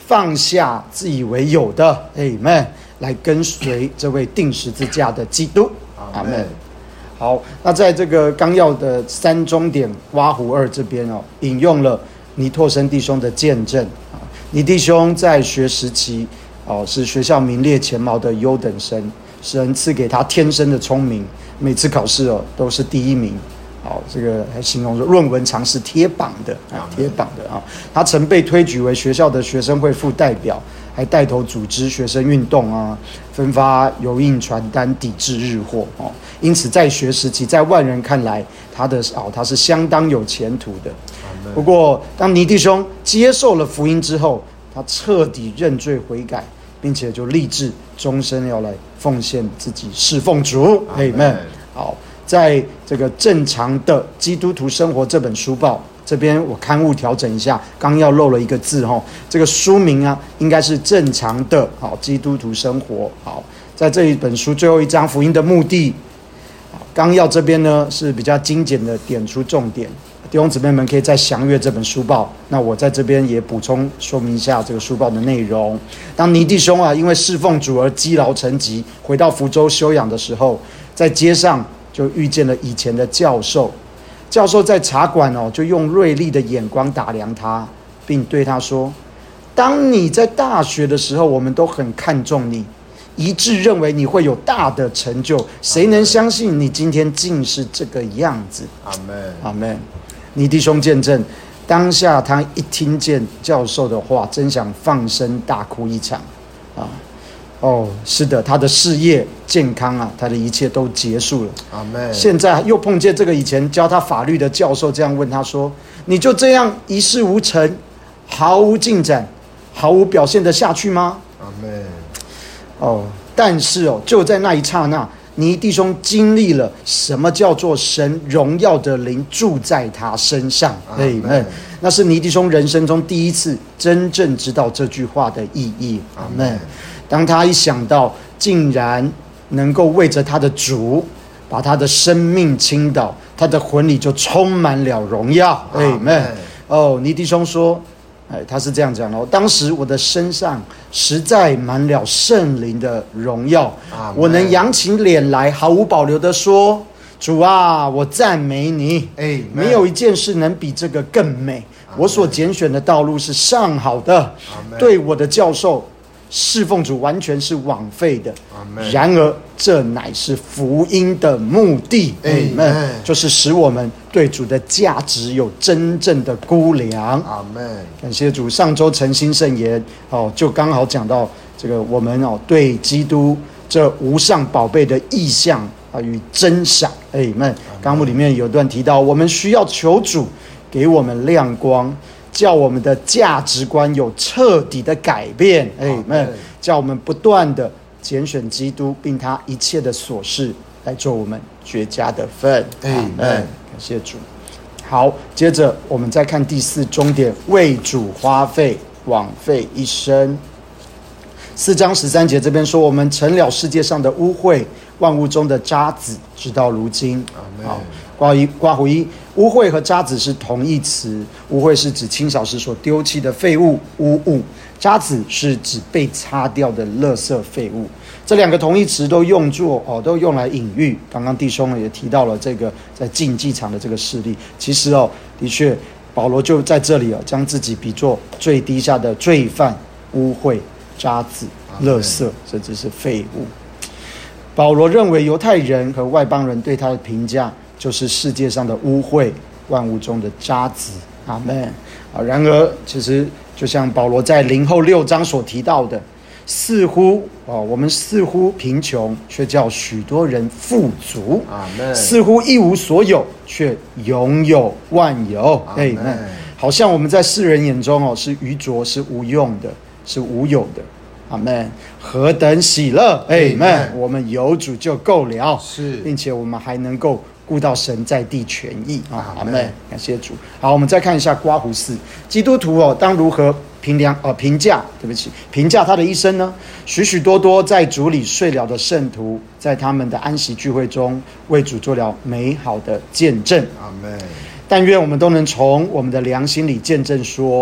放下自以为有的，阿们，来跟随这位钉十字架的基督，阿们。好，那在这个纲要的三中点挖湖二这边哦，引用了尼拓生弟兄的见证啊。尼弟兄在学时期哦，是学校名列前茅的优等生，神赐给他天生的聪明，每次考试哦都是第一名。好，这个还形容说论文常是贴榜的啊，贴榜的啊。他曾被推举为学校的学生会副代表，还带头组织学生运动啊，分发油印传单抵制日货哦。因此，在学时期，在外人看来，他的哦他是相当有前途的。不过，当尼弟兄接受了福音之后，他彻底认罪悔改，并且就立志终身要来奉献自己侍奉主。阿们。好。在这个正常的基督徒生活这本书报这边，我刊物调整一下，刚要漏了一个字哈，这个书名啊应该是正常的好基督徒生活。好，在这一本书最后一章福音的目的，纲要这边呢是比较精简的点出重点，弟兄姊妹们可以再详阅这本书报。那我在这边也补充说明一下这个书报的内容。当尼弟兄啊因为侍奉主而积劳成疾，回到福州休养的时候，在街上就遇见了以前的教授，教授在茶馆哦，就用锐利的眼光打量他，并对他说：“当你在大学的时候，我们都很看重你，一致认为你会有大的成就。谁能相信你今天竟是这个样子？”阿们，阿们。尼弟兄见证，当下他一听见教授的话，真想放声大哭一场啊。哦，是的，他的事业、健康啊，他的一切都结束了。阿们。现在又碰见这个以前教他法律的教授，这样问他说：“你就这样一事无成，毫无进展，毫无表现得下去吗？”阿们。哦，但是哦，就在那一刹那，尼弟兄经历了什么叫做神荣耀的灵住在他身上。阿们。那是尼弟兄人生中第一次真正知道这句话的意义。阿们。当他一想到竟然能够为着他的主把他的生命倾倒，他的魂里就充满了荣耀。阿们。哦，尼弟兄说，哎，他是这样讲的：当时我的身上实在满了圣灵的荣耀，我能扬起脸来，毫无保留的说：“主啊，我赞美你。”没有一件事能比这个更美。我所拣选的道路是上好的，对我的教授侍奉主完全是枉费的。然而这乃是福音的目的，阿们，就是使我们对主的价值有真正的估量。阿们。感谢主，上周诚心圣言哦，就刚好讲到这个我们哦对基督这无上宝贝的意象啊与珍赏。阿们。纲目里面有段提到，我们需要求主给我们亮光，叫我们的价值观有彻底的改变。阿们。叫我们不断的拣选基督，并他一切的琐事来做我们绝佳的份。阿们。感谢主。好，接着我们再看第四终点，为主花费，枉费一生。四章十三节这边说，我们成了世界上的污秽，万物中的渣滓，直到如今。好，刮一刮胡一，污秽和渣滓是同义词。污秽是指清扫时所丢弃的废物、污物；渣滓是指被擦掉的垃圾废物。这两个同义词都用作哦，都用来隐喻。刚刚弟兄也提到了这个在竞技场的这个事例。其实哦，的确，保罗就在这里哦，将自己比作最低下的罪犯、污秽、渣滓、垃圾，甚至是废物。保罗认为犹太人和外邦人对他的评价就是世界上的污秽，万物中的渣滓。阿们。啊，然而其实就像保罗在林后六章所提到的，似乎哦，我们似乎贫穷，却叫许多人富足；阿们。似乎一无所有，却拥有万有。阿们。好像我们在世人眼中哦是愚拙，是无用的，是无有的。阿们。何等喜乐！阿们。我们有主就够了，是，并且我们还能够顾到神在地权益啊！阿们。感谢主。好，我们再看一下刮胡四基督徒哦，当如何评量呃评价？对不起，评价他的一生呢？许许多多在主里睡了的圣徒，在他们的安息聚会中，为主做了美好的见证。阿们。但愿我们都能从我们的良心里见证说，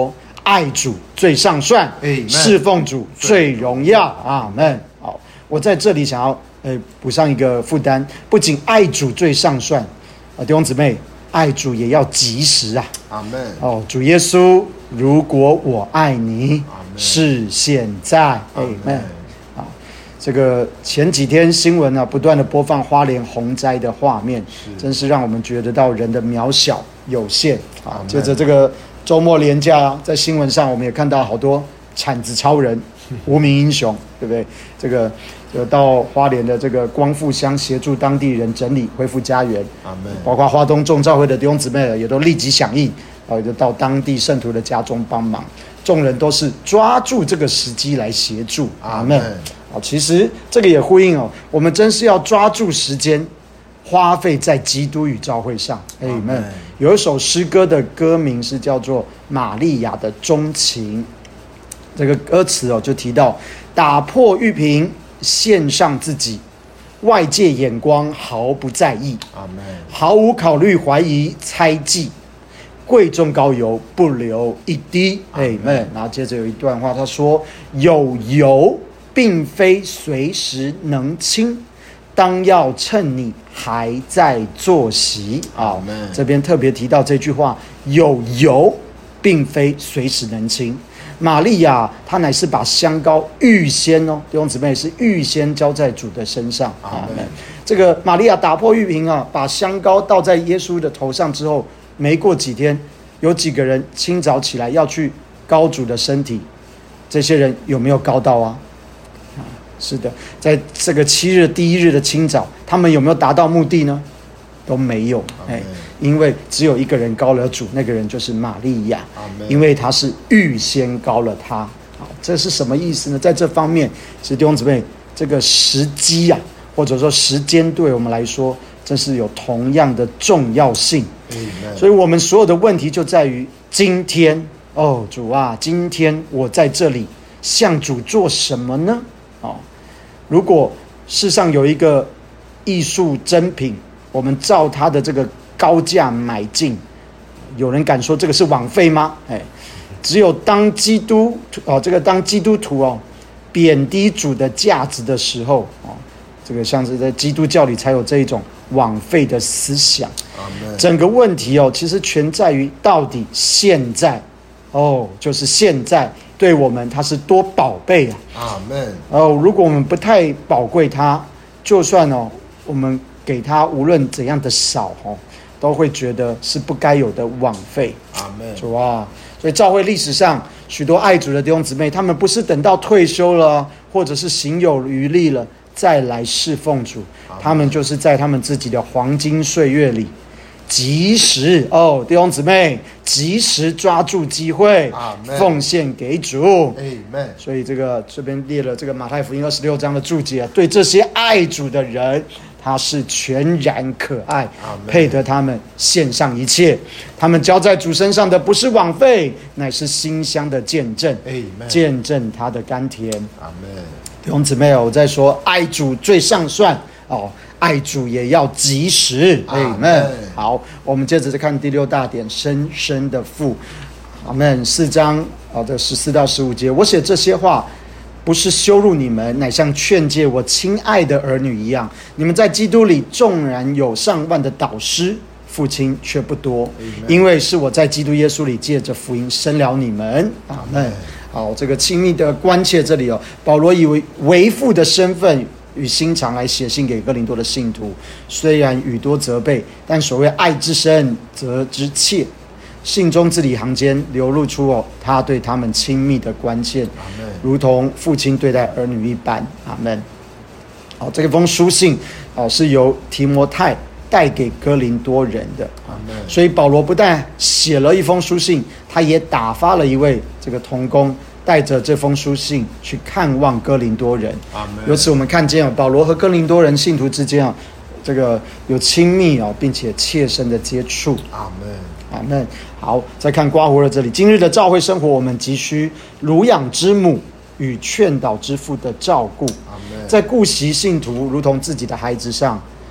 爱主最上算，侍奉主最荣耀。阿们。好，我在这里想要呃补上一个负担，不仅爱主最上算，啊弟兄姊妹，爱主也要及时啊。 阿们。 哦，主耶稣，如果我爱你，是现在。阿们。好，这个前几天新闻啊，不断的播放花莲洪灾的画面，真是让我们觉得到人的渺小有限。好，接着这个周末连假，在新闻上我们也看到好多铲子超人、无名英雄，对不对？这个呃，到花莲的这个光复乡协助当地人整理恢复家园，包括花东众召会的弟兄姊妹也都立即响应，呃，就到当地圣徒的家中帮忙。众人都是抓住这个时机来协助。阿们。好，其实这个也呼应哦，我们真是要抓住时间，花费在基督与教会上。阿们。有一首诗歌的歌名是叫做《玛利亚的钟情》，这个歌词哦就提到打破玉瓶，献上自己，外界眼光毫不在意，毫无考虑怀疑猜忌，贵重膏油不留一滴。Amen。然后接着有一段话，他说：有油并非随时能清，当要趁你还在坐席。啊，这边特别提到这句话，有油并非随时能清。玛利亚她乃是把香膏预先哦，弟兄姊妹是预先浇在主的身上。阿们。这个玛利亚打破玉瓶啊，把香膏倒在耶稣的头上之后，没过几天，有几个人清早起来要去膏主的身体，这些人有没有膏到啊？是的，在这个七日第一日的清早，他们有没有达到目的呢？都没有。哎，因为只有一个人膏了主，那个人就是玛利亚，因为他是预先膏了他。好，这是什么意思呢？在这方面，其实弟兄姊妹，这个时机啊，或者说时间，对我们来说，真是有同样的重要性。所以我们所有的问题就在于今天哦，主啊，今天我在这里向主做什么呢？哦，如果世上有一个艺术珍品，我们照它的这个高价买进，有人敢说这个是枉费吗？哎，只有当基督哦，这个当基督徒哦，贬低主的价值的时候哦，这个像是在基督教里才有这一种枉费的思想。整个问题哦，其实全在于到底现在哦，就是现在对我们它是多宝贝啊！阿们。哦，如果我们不太宝贵它，就算哦，我们给它无论怎样的少哦，都会觉得是不该有的枉费。阿们。主啊，所以教会历史上许多爱主的弟兄姊妹，他们不是等到退休了，或者是行有余力了再来侍奉主，他们就是在他们自己的黄金岁月里，及时哦，弟兄姊妹，及时抓住机会，奉献给主。所以这个这边列了这个马太福音二十六章的注解，对这些爱主的人，他是全然可爱，配得他们献上一切。他们交在主身上的不是枉费，乃是馨香的见证，见证他的甘甜。弟兄姊妹，我在说爱主最上算哦。爱主也要及时。阿们。好，我们接着再看第六大点，深深的父。阿们。四章好的十四到十五节，我写这些话不是羞辱你们，乃像劝诫我亲爱的儿女一样。你们在基督里纵然有上万的导师，父亲却不多，因为是我在基督耶稣里借着福音生了你们。阿们。好，这个亲密的关切这里哦，保罗以为为父的身份与心肠来写信给哥林多的信徒，虽然语多责备，但所谓爱之深责之切，信中字里行间流露出哦他对他们亲密的关切，如同父亲对待儿女一般。阿们。好，这封书信哦是由提摩太带给哥林多人的，所以保罗不但写了一封书信，他也打发了一位这个同工带着这封书信去看望哥林多人。由此我们看见保罗和哥林多人信徒之间这个有亲密并且切身的接触。阿们。阿们。好，再看刮胡了这里，今日的教会生活，我们急需乳养之母与劝导之父的照顾，在顾惜信徒如同自己的孩子上，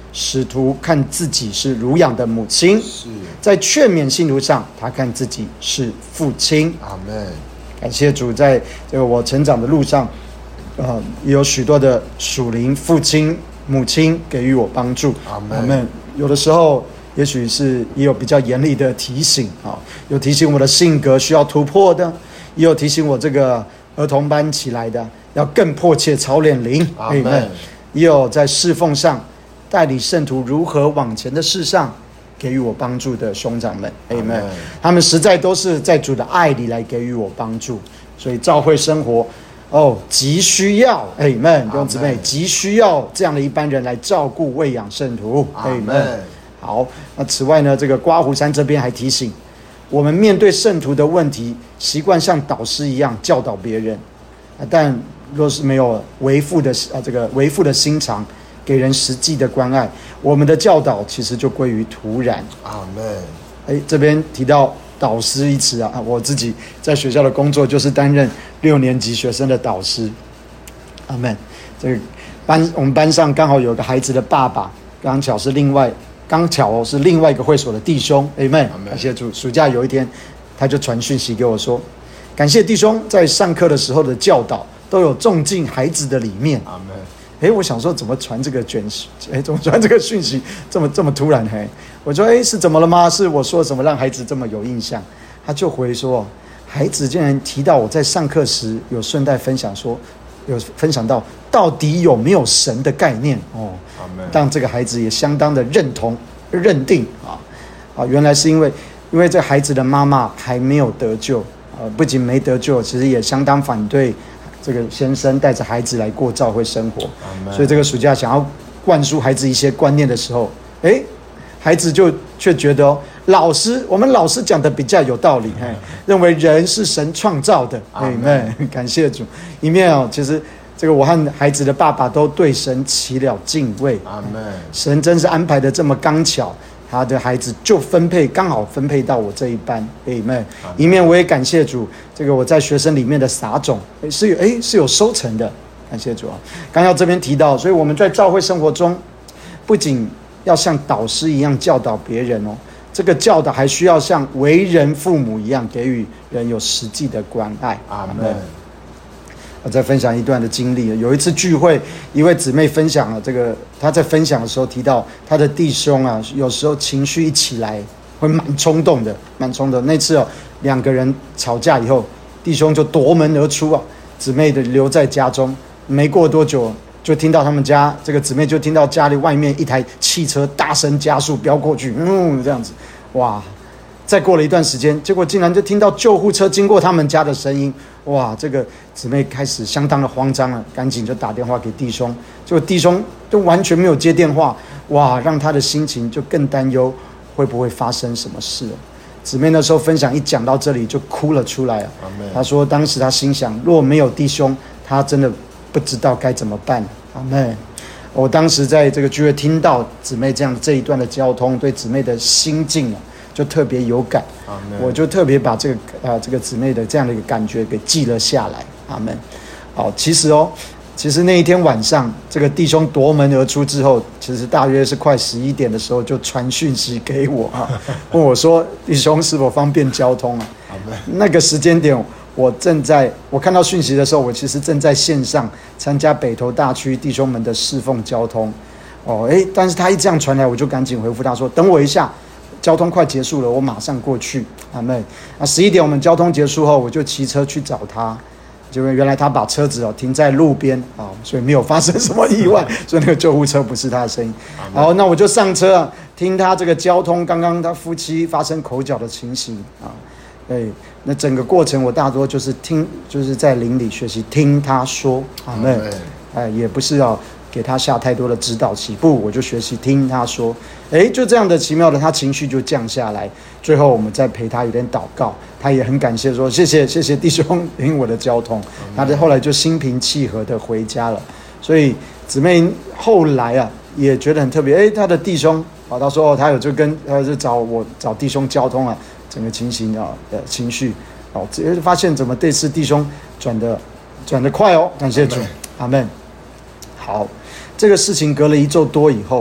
使徒看自己是乳养的母亲，在劝勉信徒上，他看自己是父亲。 阿们。 感谢主，在这个我成长的路上，呃，也有许多的属灵父亲、母亲给予我帮助。 阿们。 阿们。有的时候，也许是也有比较严厉的提醒啊，有提醒我的性格需要突破的，也有提醒我这个儿童班起来的要更迫切操练灵。 阿们。 也有在侍奉上带领圣徒如何往前的事上给予我帮助的兄长们。Amen。他们实在都是在主的爱里来给予我帮助，所以教会生活哦，急需要 Amen， 弟兄姊妹，急需要这样的一班人来照顾喂养圣徒。Amen。好，那此外呢，这个刮胡山这边还提醒我们，面对圣徒的问题，习惯像导师一样教导别人，但若是没有为父的啊这个为父的心肠，给人实际的关爱，我们的教导其实就归于徒然。 阿们。 哎，这边提到导师一词啊，我自己在学校的工作就是担任六年级学生的导师。阿们。这个班我们班上刚好有个孩子的爸爸，刚巧是另外刚巧是另外一个会所的弟兄。Amen。感谢主。暑假有一天，他就传讯息给我说，感谢弟兄在上课的时候的教导，都有种进孩子的里面。 阿们。 哎，我想说怎么传这个卷，哎，怎么传这个讯息这么这么突然？嘿，我说，哎，是怎么了吗？是我说什么让孩子这么有印象？他就回说，孩子竟然提到我在上课时有顺带分享说，有分享到到底有没有神的概念哦。让这个孩子也相当的认同认定啊啊，原来是因为因为这孩子的妈妈还没有得救，呃，不仅没得救，其实也相当反对这个先生带着孩子来过教会生活，所以这个暑假想要灌输孩子一些观念的时候，哎，孩子就却觉得、哦、老师我们老师讲的比较有道理，认为人是神创造的。Amen，感谢主。一面哦，其实这个我和孩子的爸爸都对神起了敬畏。 Amen。 神真是安排的这么刚巧，他的孩子就分配刚好分配到我这一班。Amen。一面我也感谢主，这个我在学生里面的撒种是有哎是有收成的，感谢主啊。刚要这边提到，所以我们在教会生活中，不仅要像导师一样教导别人哦，这个教导还需要像为人父母一样给予人有实际的关爱。 阿们。 我再分享一段的经历。有一次聚会，一位姊妹分享了这个，她在分享的时候提到她的弟兄啊，有时候情绪一起来会蛮冲动的，蛮冲动。那次哦，两个人吵架以后，弟兄就夺门而出啊，姊妹的留在家中。没过多久，就听到他们家这个姊妹就听到家里外面一台汽车大声加速飙过去，嗯，这样子，哇！再过了一段时间，结果竟然就听到救护车经过他们家的声音，哇！这个姊妹开始相当的慌张了，赶紧就打电话给弟兄，结果弟兄就完全没有接电话，哇！让他的心情就更担忧，会不会发生什么事了？姊妹那时候分享一讲到这里就哭了出来了。她说当时她心想，若没有弟兄，她真的不知道该怎么办。阿们。我当时在这个聚会听到姊妹这样这一段的交通，对姊妹的心境啊，就特别有感。我就特别把这个呃这个姊妹的这样的一个感觉给记了下来。阿们。好，其实哦，其实那一天晚上，这个弟兄夺门而出之后，其实大约是快十一点的时候，就传讯息给我啊，问我说弟兄是否方便交通啊？那个时间点，我正在我看到讯息的时候，我其实正在线上参加北投大区弟兄们的侍奉交通。哦，诶，但是他一这样传来，我就赶紧回复他说，等我一下。交通快结束了，我马上过去。阿们。那十一点我们交通结束后，我就骑车去找他。结果原来他把车子哦停在路边啊、哦，所以没有发生什么意外，所以那个救护车不是他的声音。好，那我就上车啊，听他这个交通，刚刚他夫妻发生口角的情形啊。对，那整个过程我大多就是听，就是在灵里学习听他说。阿们。哎，也不是要给他下太多的指导棋，不，我就学习听他说。哎，就这样的奇妙的，他情绪就降下来。最后我们再陪他有点祷告，他也很感谢说谢谢谢谢弟兄领我的交通。他的后来就心平气和的回家了。所以姊妹后来啊也觉得很特别，哎，他的弟兄啊，他说、哦、他有就跟他就找我找弟兄交通啊，整个情形啊的情绪哦，直接发现怎么这次弟兄转的转得快哦，感谢主，阿们。好，这个事情隔了一周多以后，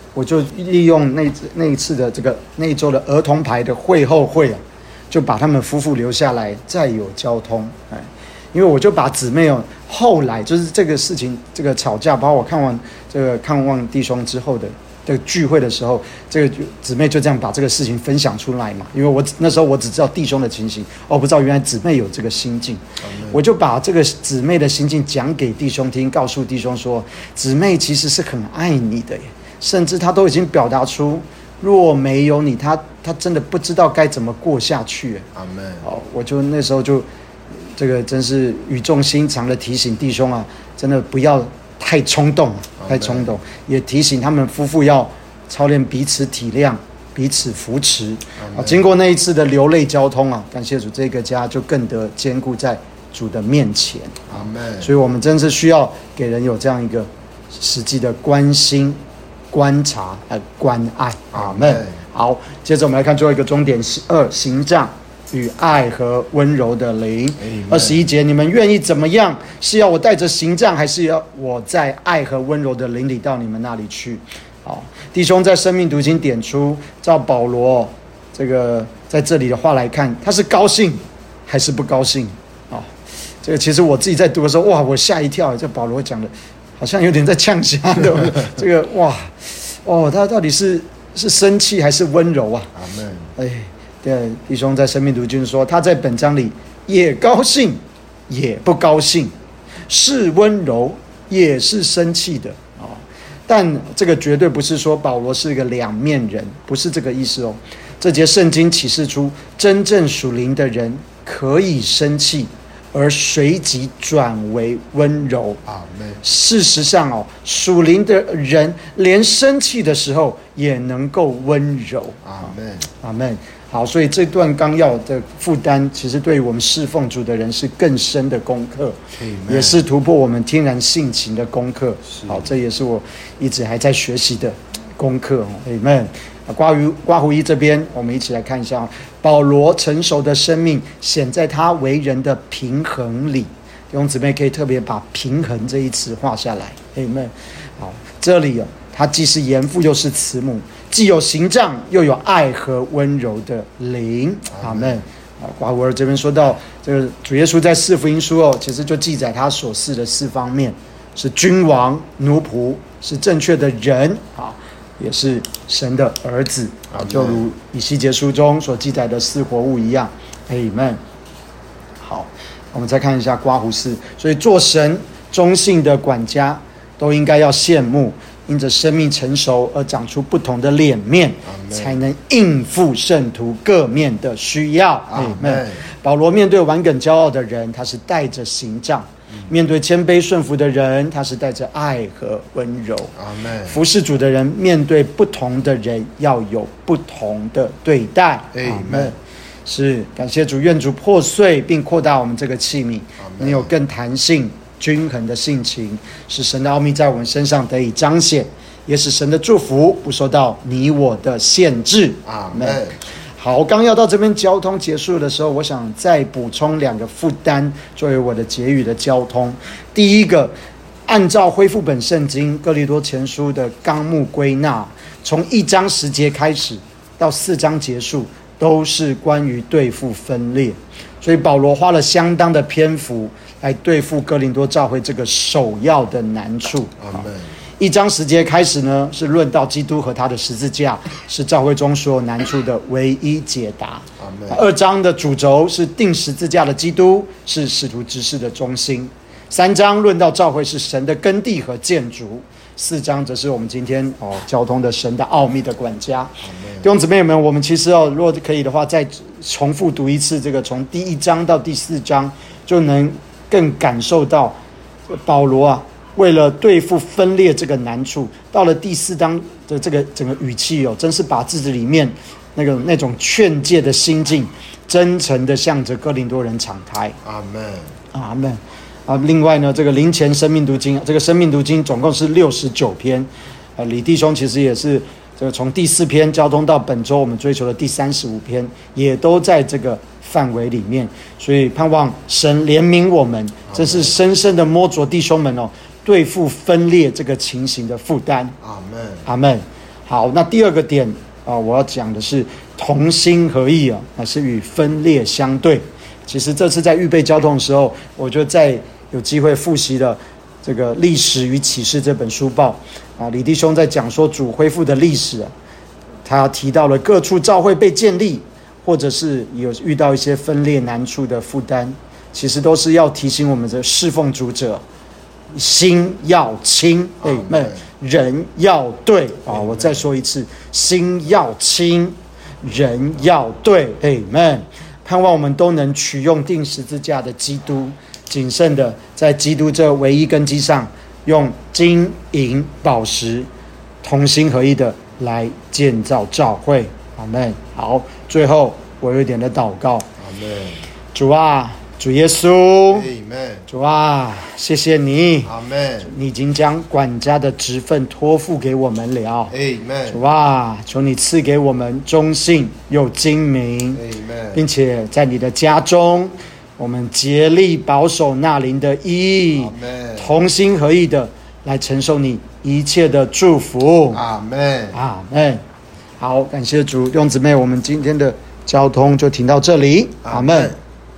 我就利用那那一次的这个那一周的儿童牌的会后会啊，就把他们夫妇留下来，再有交通。哎，因为我就把姊妹哦，后来就是这个事情，这个吵架，把我看完这个看望弟兄之后的这个聚会的时候，这个姊妹就这样把这个事情分享出来嘛。因为我那时候我只知道弟兄的情形，哦，不知道原来姊妹有这个心境，我就把这个姊妹的心境讲给弟兄听，告诉弟兄说，姊妹其实是很爱你的耶，甚至她都已经表达出，若没有你，她她真的不知道该怎么过下去。 阿们。 哦，我就那时候就。这个真是语重心长的提醒弟兄啊，真的不要太冲动，太冲动，也提醒他们夫妇要操练彼此体谅、彼此扶持。啊，经过那一次的流泪交通啊，感谢主，这个家就更得坚固在主的面前。 阿们。 所以我们真是需要给人有这样一个实际的关心、观察和关爱。阿们。好，接着我们来看最后一个重点二，行杖与爱和温柔的灵。二十一节，你们愿意怎么样？是要我带着行杖，还是要我在爱和温柔的灵里到你们那里去？好，弟兄在生命读经点出，照保罗这个在这里的话来看，他是高兴还是不高兴？哦，这个其实我自己在读的时候，哇，我吓一跳，这保罗讲的好像有点在呛瞎的。这个哇，哦，他到底是是生气还是温柔啊？ 阿们。 哎。对，弟兄在生命读经说，他在本章里也高兴，也不高兴，是温柔，也是生气的啊、哦。但这个绝对不是说保罗是一个两面人，不是这个意思哦。这节圣经启示出，真正属灵的人可以生气，而随即转为温柔。 阿们。 事实上哦，属灵的人连生气的时候也能够温柔。 阿们。 阿们。好，所以这段纲要的负担，其实对于我们侍奉主的人是更深的功课，也是突破我们天然性情的功课。好，这也是我一直还在学习的功课。Amen。刮胡刮胡一这边，我们一起来看一下，保罗成熟的生命显在他为人的平衡里。弟兄姊妹可以特别把平衡这一词画下来。Amen。好，这里哦，他既是严父又是慈母，既有行杖又有爱和温柔的灵。阿们。啊，刮胡二这边说到，这个主耶稣在四福音书哦，其实就记载他所示的四方面：是君王、奴仆，是正确的人啊，也是神的儿子啊，就如以西结书中所记载的四活物一样。Amen。好，我们再看一下刮胡四，所以做神忠信的管家都应该要羡慕。因着生命成熟而长出不同的脸面，才能应付圣徒各面的需要。阿们。保罗面对顽梗骄傲的人，他是带着行杖；面对谦卑顺服的人，他是带着爱和温柔。 阿们。 服侍主的人，面对不同的人，要有不同的对待。阿们。是，感谢主，愿主破碎并扩大我们这个器皿，能有更弹性均衡的性情，使神的奥秘在我们身上得以彰显，也使神的祝福不受到你我的限制。 阿们。 好，刚要到这边交通结束的时候，我想再补充两个负担作为我的结语的交通。第一个，按照恢复本圣经哥林多前书的纲目归纳，从一章十节开始到四章结束，都是关于对付分裂，所以保罗花了相当的篇幅来对付哥林多教会这个首要的难处。一章十节开始呢，是论到基督和他的十字架是教会中所有难处的唯一解答。二章的主轴是定十字架的基督是使徒执事的中心。三章论到教会是神的根蒂和建筑。四章则是我们今天哦交通的神的奥秘的管家。弟兄姊妹们，我们其实哦，如果可以的话，再重复读一次这个从第一章到第四章，就能更感受到保罗啊，为了对付分裂这个难处，到了第四章的这个整个语气哦，真是把自己里面那个那种劝诫的心境，真诚的向着哥林多人敞开。 阿们， 阿们。啊，另外呢，这个灵前生命读经，这个生命读经总共是六十九篇，呃，李弟兄其实也是这个从第四篇交通到本周我们追求的第三十五篇，也都在这个范围里面，所以盼望神怜悯我们，真是深深的摸着弟兄们哦，对付分裂这个情形的负担。 阿们， 阿们。 好，那第二个点啊、呃，我要讲的是同心合意啊，那是与分裂相对。其实这次在预备交通的时候，我就在有机会复习了这个《历史与启示》这本书报啊，李弟兄在讲说主恢复的历史啊，他提到了各处教会被建立，或者是有遇到一些分裂难处的负担，其实都是要提醒我们的侍奉主者，心要清，哎们人要对啊！我再说一次，心要清，人要对，哎们。盼望我们都能取用钉十字架的基督，谨慎的在基督这唯一根基上，用金银宝石同心合一的来建造教会。阿们。好，最后我有一点的祷告。阿们。主啊，主耶稣，主啊，谢谢你，阿们。你已经将管家的职分托付给我们了。主啊，求你赐给我们忠信又精明，并且在你的家中，我们竭力保守那灵的义，同心合意的来承受你一切的祝福。阿们，阿们。好，感谢主，弟兄姊妹，我们今天的交通就停到这里。阿们。